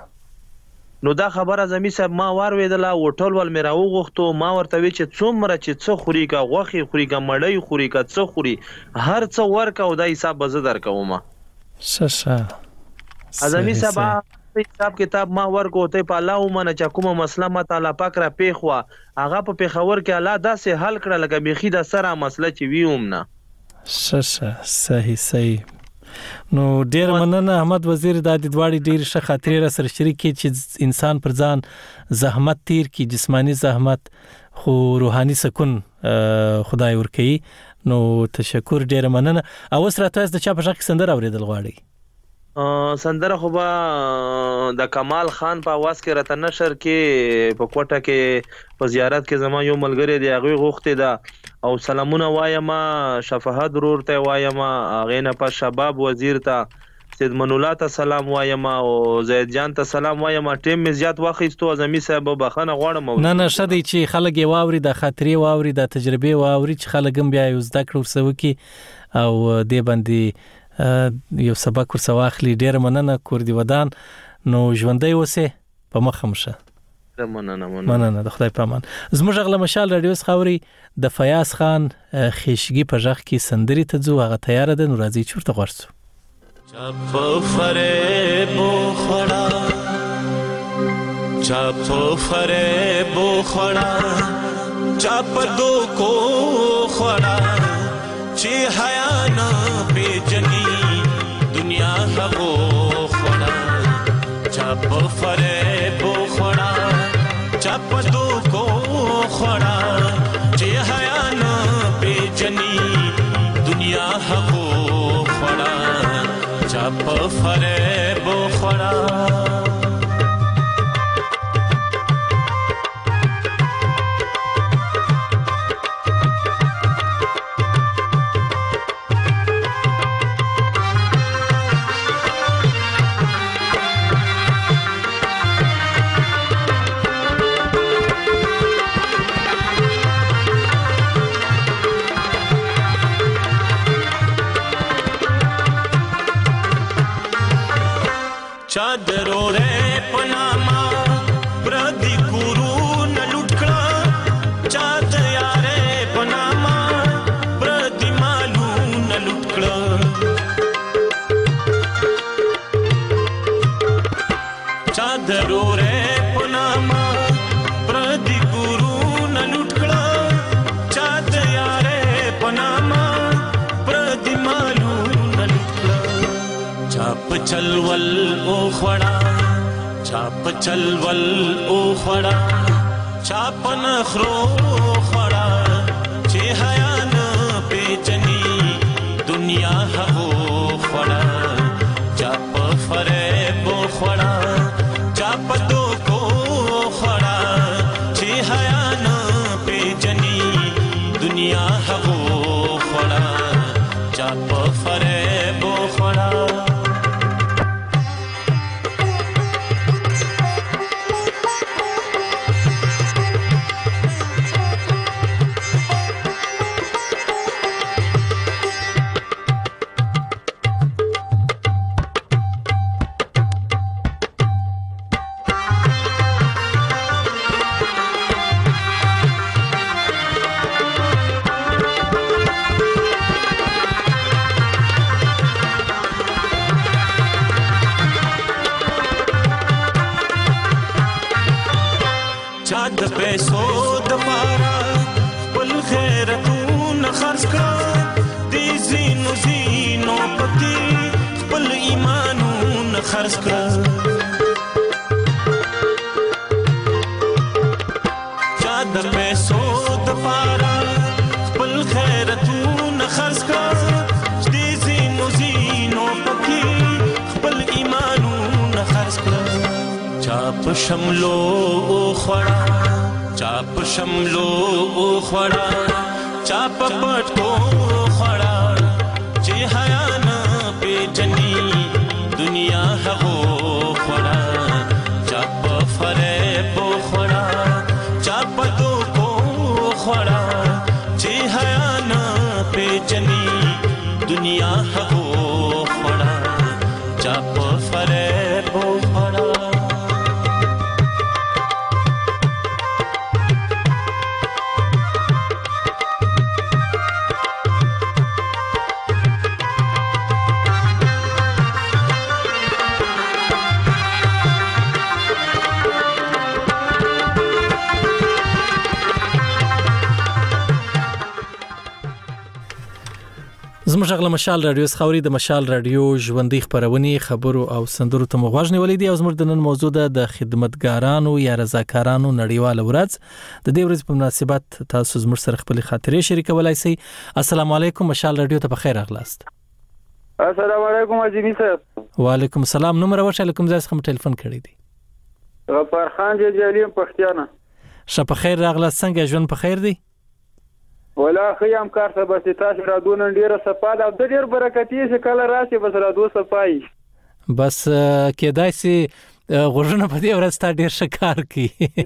نو دا خبره زمي صاحب ما وار ویدله وټول ول میرا وغوښتو ما ورته وی چې څومره چې څه خوري کا غوخي خوري کا مړی خوري کا څه خوري هر څه ورکا او دا حساب به زه درکوم شه شه اعظمي صاحب حساب کتاب ما ورکو ته په الله ومنه چې کومه مسله ما تعالی پاک را پیښوا هغه په پیښور کې الله داسې حل کړه لکه بيخي د سره مسله چې ویوم نه شه شه صحیح صحیح نو ډیر مننه احمد وزیر د دې دواړي ډیر ښه خاطرې را سره شریک کی چې انسان پر ځان زحمت تیر کی جسمانی زحمت خو روحاني سکون خدای ورکي نو تشکر ډیر مننه او سره تاسو د چا په شک سندر اوریدل غواړي سندره خو به د کمال خان په आवाज کې راته نشر کې په کوټه کې په زیارت کې زما یو ملګری دی هغه غوښته ده او سلامونه وایم شفاعت ضرور ته وایم هغه نه په شباب وزیر ته سید منولا ته سلام وایم او زید جان ته سلام وایم ټیم می زیات واخیستو اعظمي صاحب بخنه غواړم نه نه شدي چې خلک یې واوري د خاطرې واوري د تجربه واوري چې خلک هم بیا یو زده کړو ورسوي کی او دې باندې یو سبق ورسو اخلي ډیر مننه کور دی ودان نو ژوندۍ اوسه په مخه مشه مننه مننه د خدای پامان زموږ غل مشال رادیو خاوري د فیاض خان خېشګي په ژغ کې سندري ته ځو هغه تیار ده نو راځي چورته غورځو چپ فریب خړا چپ فریب خړا چپ دو کو خړا چې حیا نه پیجنی دنیا هغو خړا چپ فریب خړا چپ دو کو خړا چې حیا نه پیجنی دنیا هغو خړا چپ فریب خړا चादरो रे पनामा प्रदी गुरु न लुटकड़ा चाद यारे पनामा प्रदी मालू न लुटकड़ा चादरो रे पनामा प्रदी गुरु न लुटकड़ा चाद यारे पनामा प्रदी मालू न लुटकड़ा चाप चलवल ओ खड़ा चाप चलवल ओ खड़ा चाप नखरो खड़ा चे हया न पेचनी दुनिया हो खड़ा चाप फरेब खड़ा चाप दो को هغو خوړه چا په فریب خوړه د پیسو د پاره خپل غیرتونه خرڅ کړه د زینو زینو پکې خپل ایمانونه خرڅ کړه چا د پیسو د پاره خپل غیرتونه خرڅ کړه د زینو زینو پکې خپل ایمانونه خرڅ کړه چا په شملو خوړه چا په شملو خوړه چا په پټو خوړه چې حیا نه پیژني دنیا هغو خوړه چا په فریب خوړه چا په دوکو خوړه چې حیا نه پیژني دنیا هغو خوړه چا په فریب خوړه زموږ غل مشال رادیو خوري د مشال رادیو ژوندۍ خبرونه خبرو او سندرو ته مغواژ نیولې دي او زموږ د نن موضوع ده د خدمتګارانو یا رضاکارانو نړیواله ورځ د دې ورځې په مناسبت تاسو زموږ سره خپل خاطرې شریکولای شئ. السلام علیکم مشال رادیو ته بخیر راغلاست. السلام علیکم اجمی صاحب. وعلیکم السلام. نمبر ورته کوم ځای څخه ټلیفون کړی دی؟ غفار خان جلیم پښتیانه. شپ خیر راغلاست. څنګه ژوند په خیر دی؟ ولا خیام کار څه بس تاسو را دون ډیره صفاد او د ډیر برکتی چې کله راشي بس را دو صفای بس کېدای شي غوښنه په دې ورځ تا ډیر شکار کی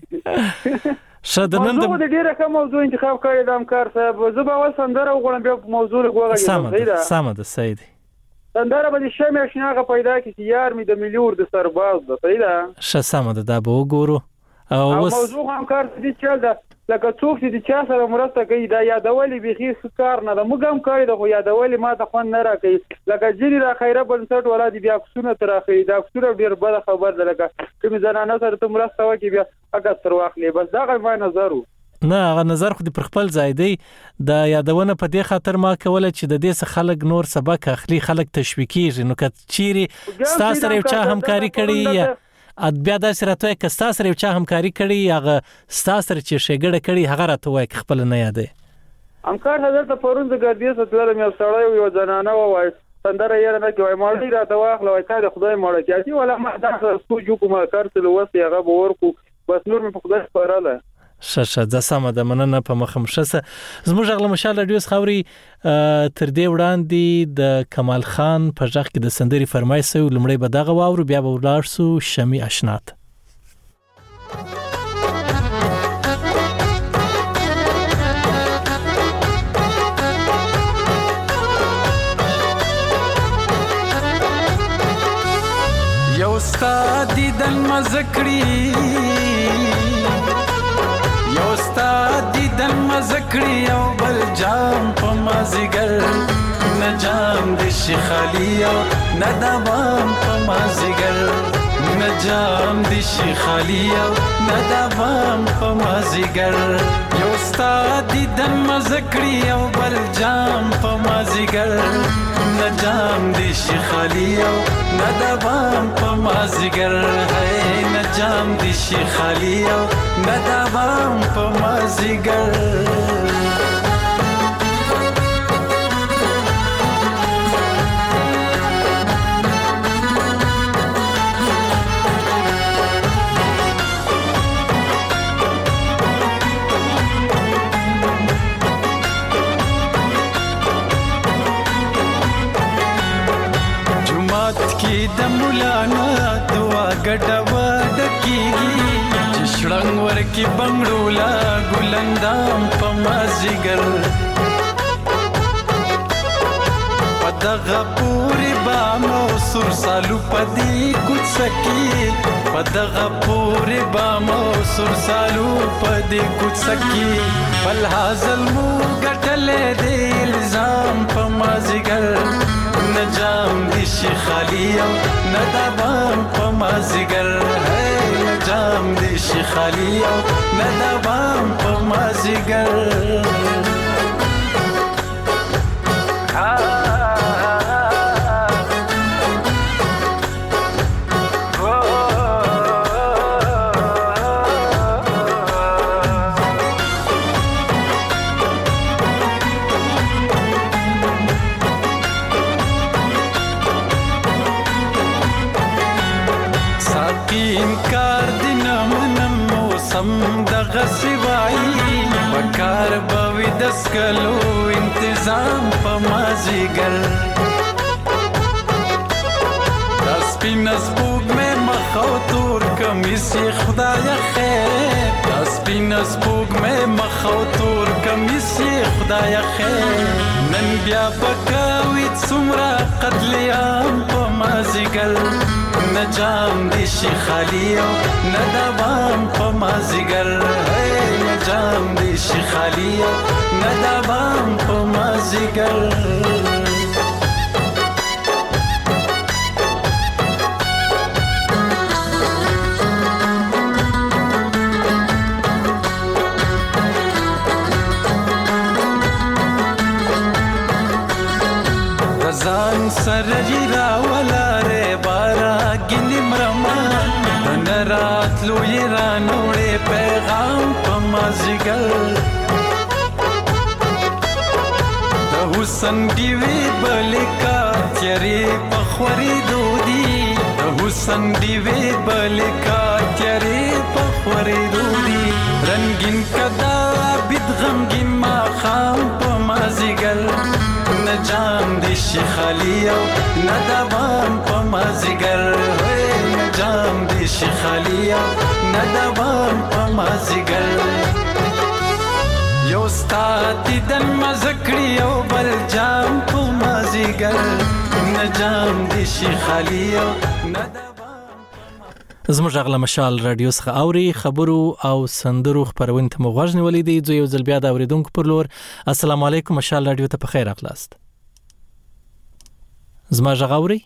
شدنن د ډیره کوم موضوع انتخاب کړی د امکار صاحب زبا وسندره وګورم بیا موضوع لګوغه سمه سمه ده سید سندره به شمه شناغه پیدا کی یار می د مليور د سرباز ده پیدا ش سمه ده دا به وګورو او موضوع امکار دې چل ده لکه څوک چې د چا سره مرسته کوي دا یادولې بيخي کار نه ده موږ هم کاری د خو یادولې ما ته خوان نه راکې لکه جری را خیره بنسټ ولادي بیا کوونه تر اخی دا کوونه ډیر بل خبر ده لکه کوم زنانه سره ته مرسته وکي بیا اګه تر واخلې بس دا غو نظر نه هغه نظر خو د پر خپل ځای دی د یادونه په دې خاطر ما کوله چې د دې څخه خلک نور سبق اخلي خلک تشویقیږي نو کله چیرې ستاسو سره یو چا همکاري کړي یا اد بیا د سرته ک ستاسو سره چا همکاري کړي هغه ستاسو سره چې شګړه کړي هغه راته وای خپل نه یادې همکار حضرت پرون د ګردیه ستلره مې سړی یو زنانه وای سندره یې نه کوي ماړی راته واخلو وای تا د خدای ماړه کیږي ولا ما دا سوجو کومه کارتل وسه هغه ورکو بس نور مې په خدای سپارله ششه د سم د مننه په مخمشسه زموږ غل مشال رادیو خوري تر دې وړاندې د کمال خان په ځخ کې د سندري فرمایش سو لمړی به دغه واورو بیا به ولار سو شمی اشنات یو استاد دن مزکړي یو استاد دیدن مزکړی او بل جام په مازیګر نه جام د شیخالی او نه دبام په مازیګر نه جام د شیخالی او نه دبام په مازیګر یو استاد دیدن مزکړی او بل جام په مازیګر نه جام د شیخالی او نه دبام په مازیګر هی نه جام د شیخالی او نه دبام په مازیګر د مولانا دعا ګډه وډه کیږي چې شړنګ ورکی بنگړولا ګلندام په مازیګر پدغه پوری بامو سر سالو پدی کوڅکی پدغه پوری بامو سر سالو پدی کوڅکی بل حاصل مو ګټلې دی الزام په مازیګر نجام دی شي خالی او ندبام په مازیګر ہے نجام دی شي خالی او ندبام په مازیګر انکار دین منم موسم دغه سوای وکار بوي دسکلو انتظام په مازیګر داس پینس بوګ مې مخو تور کمیس خدای خیر داس پینس بوګ مې مخو تور کمیس خدای خیر نن بیا بکاوي څومره قتل عام په مازیګر نجام دی شي خالی او ندوام په مازیګر ہے نجام دی شي خالی او ندوام په مازیګر ځان سره جرا ولاره بارا ګنی مرما نرات لوی رانوړې پیغام په مازیګر د حسن دیوی بلکا تیری پخوري دودی د حسن دیوی بلکا تیری پخوري دودی رنگین کدا بد غمگین ما خام په مازیګر نجام دی شي خالی او ندوام په مازیګر ہے نجام دی شي خالی او ندوام په مازیګر یو ستاتی دن مزکړی او بل جام په مازیګر نجام دی شي خالی او زموږ اغله مشال رادیو څخه اوري خبرو او سندرو خبرونه ته مغوښ نیولې دي زه یو ځل بیا د اوریدونکو پر لور السلام علیکم مشال رادیو ته په خیر اخلاست زما غاوري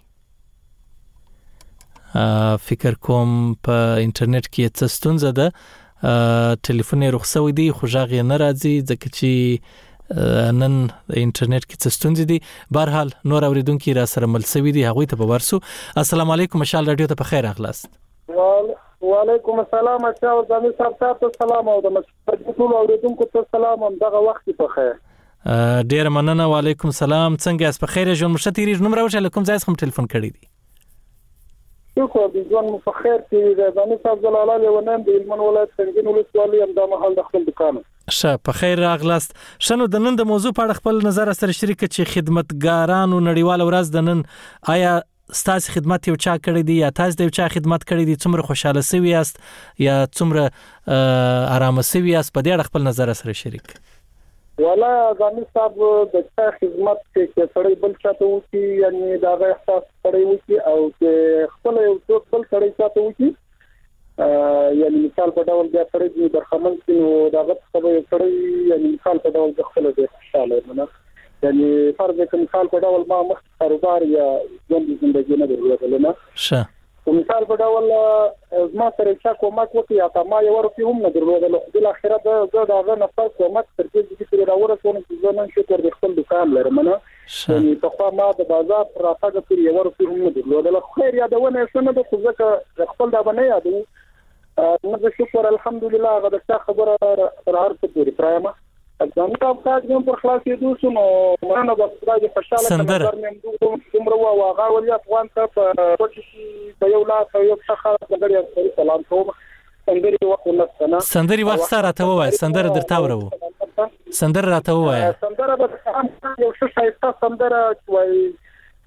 فکر کوم په انټرنیټ کې څه ستونزه ده ټلیفون یې رخصوي دی خو ژغ یې نه راځي ځکه چې نن انټرنیټ کې څه ستونزې دي بهر حال نور اوریدونکو را سره مل سوي دي هغه ته به ورسو السلام علیکم مشال رادیو ته په خیر اخلاست وعلیکم السلام اچھا او زمي صاحب ته سلام او د مشکل اوریدونکو ته سلام هم دغه وخت په خیر ډیر مننه وعلیکم سلام څنګه اس په خیر ژوند مشتری نمبر وشل کوم ځای څخه ټلیفون کړی دی شکر دي ژوند مو په خیر کې زمي صاحب جلال الله ونیم د علمن ولایت څنګه ولسوالۍ هم د محل د خپل دکان شه په خیر راغلاست شنو د نن د موضوع په اړه خپل نظر سره شریک چې خدمتګارانو نړیوال ورځ د نن آیا ستاسو خدمت یو چا کړی دی یا تاسو د یو چا خدمت کړی دی څومره خوشاله سوي یاست یا څومره آرام سوي یاست په دې اړه خپل نظر سره شریک ولا زمي صاحب د چا خدمت کې سړی بل چاته وکی یعنی دا احساس سړی وکی او خپل یو څوک بل سړی چاته وکی یعنی مثال په ډول بیا سړی د برخمن کې دا غت خبره سړی یعنی مثال په ډول د خپل د خوشاله نه یعنی فرض کړئ مثال په ډول ما مخ کاروبار یا ژوند ژوندۍ نه درلودل نه شه مثال په ډول ما سره چې کومک وکي یا ما یو ورته هم نه درلودل خو د اخرت زه دا غو نفس کومک تر دې چې دا ورسونه چې زه نن شکر د خپل دکان لرم نه یعنی په خوا ما د بازار راځه پر یو ورته هم نه درلودل خو خیر یادونه شنه د خو ځکه خپل دا باندې یادو نو شکر الحمدلله غدا څه خبره تر هر څه پوری پرایمه ځان ته تاسو پر خلاصې دوسو نو مرنه د خدای په شاله کوم کوم ورو واغه ولیا افغان ته په په یو لا په یو څخه غړي سلام کوم سندري وخت نه سندري وخت سره ته وای سندره درته ورو سندره راته وای سندره به یو څه شایسته سندره وای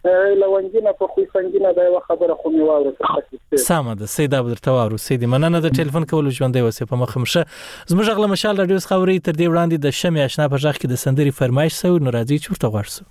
لونګینه په خوې سنگینه دا یو خبره خو مې واورېده. سمه ده سیدا بدرته واورو سیدي مننه د ټلیفون کولو ژوندۍ اوسې په مخه مشه. زموږ غله مشال رادیو څخه اوري تر دې وړاندې د شمع آشنا په ژغ کې د سندري فرمایش سو نو راځي چې ورته غواړو.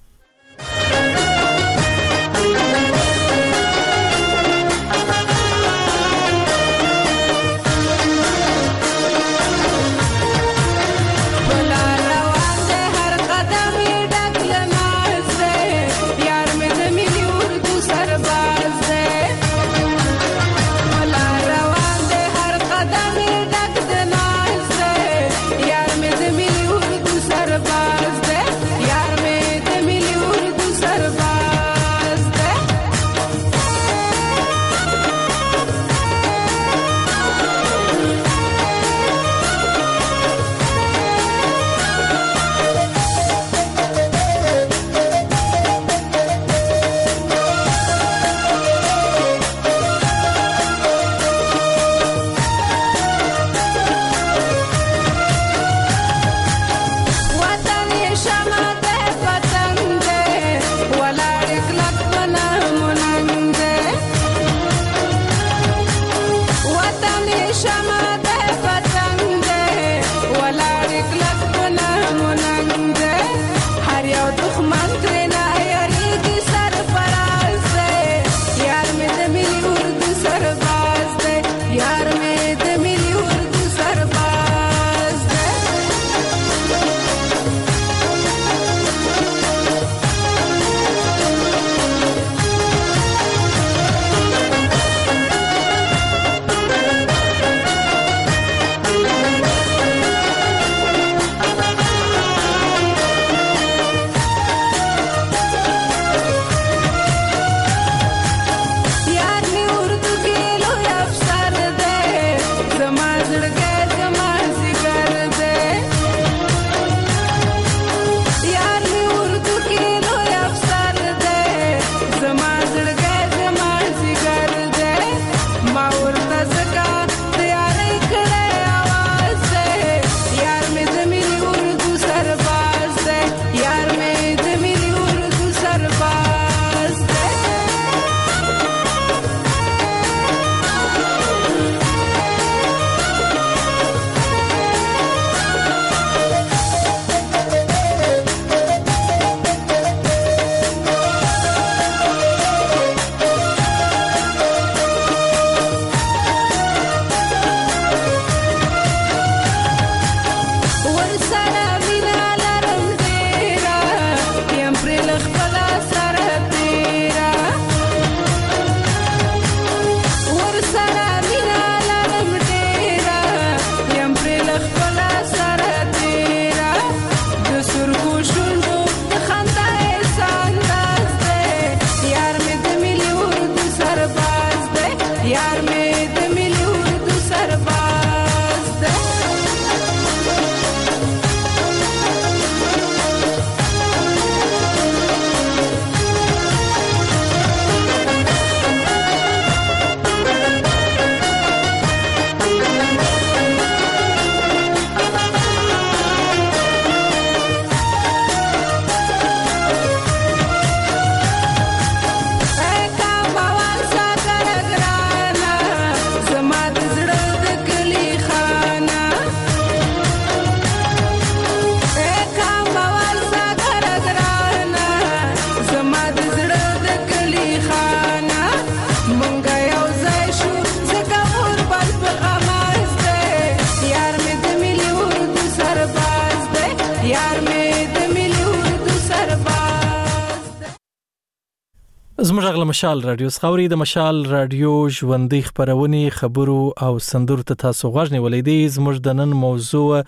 زموږ غل مشال رادیو خوري د مشال رادیو ژوندۍ خبرونه خبرو او سندرو ته تاسو غوښنه ولیدي. زموږ د نن موضوع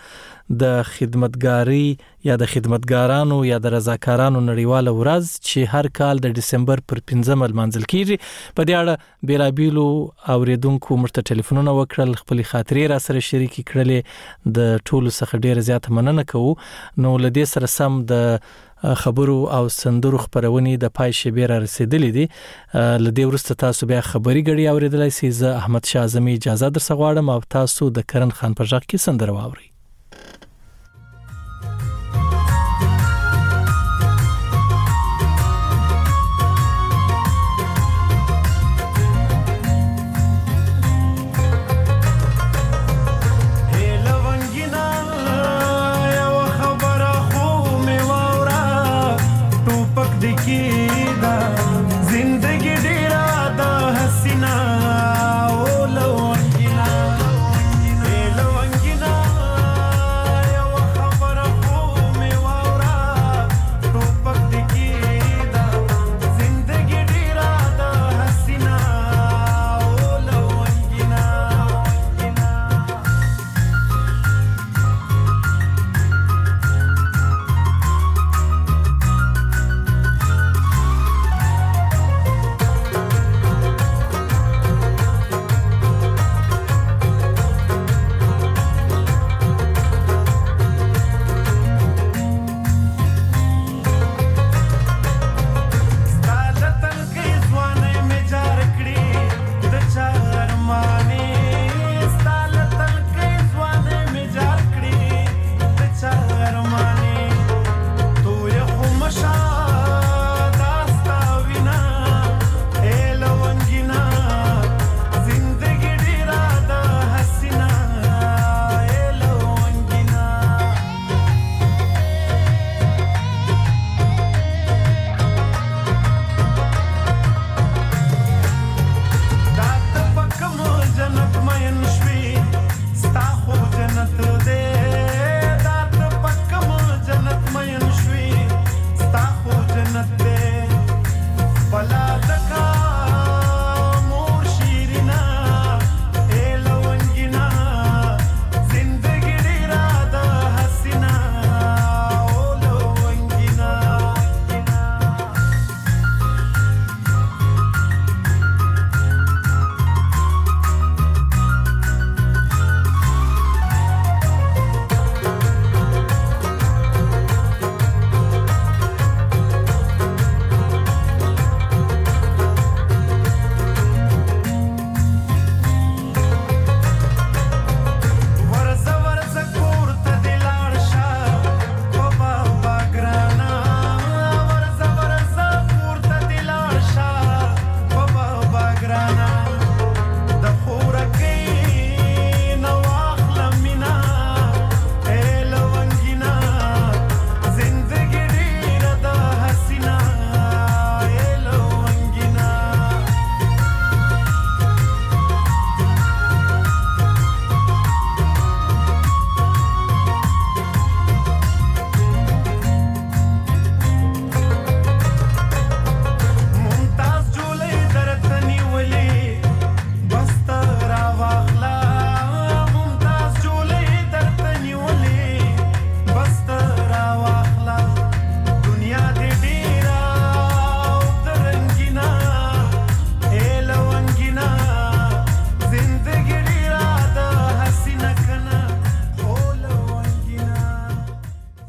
د خدمتګاری یا د خدمتګارانو یا د رضاکارانو نړیواله ورځ چې هر کال د دسمبر پر پنځمه لمانځل کیږي. په دې اړه بیلابیلو اوریدونکو مرته ټلیفونونه وکړل، خپل خاطرې را سره شریک کړلې. د ټولو څخه ډیره زیاته مننه کوو. نو لدې سره سم د خبرو او سندرو خبرونه د پای شبیر رسیدلې دي. لدې ورسته تاسو بیا خبري غړي اوریدلای سي. زه احمد شاه اعظمي اجازه در سغواړم او تاسو د کرن خان په ژغ کې سندره واورئ.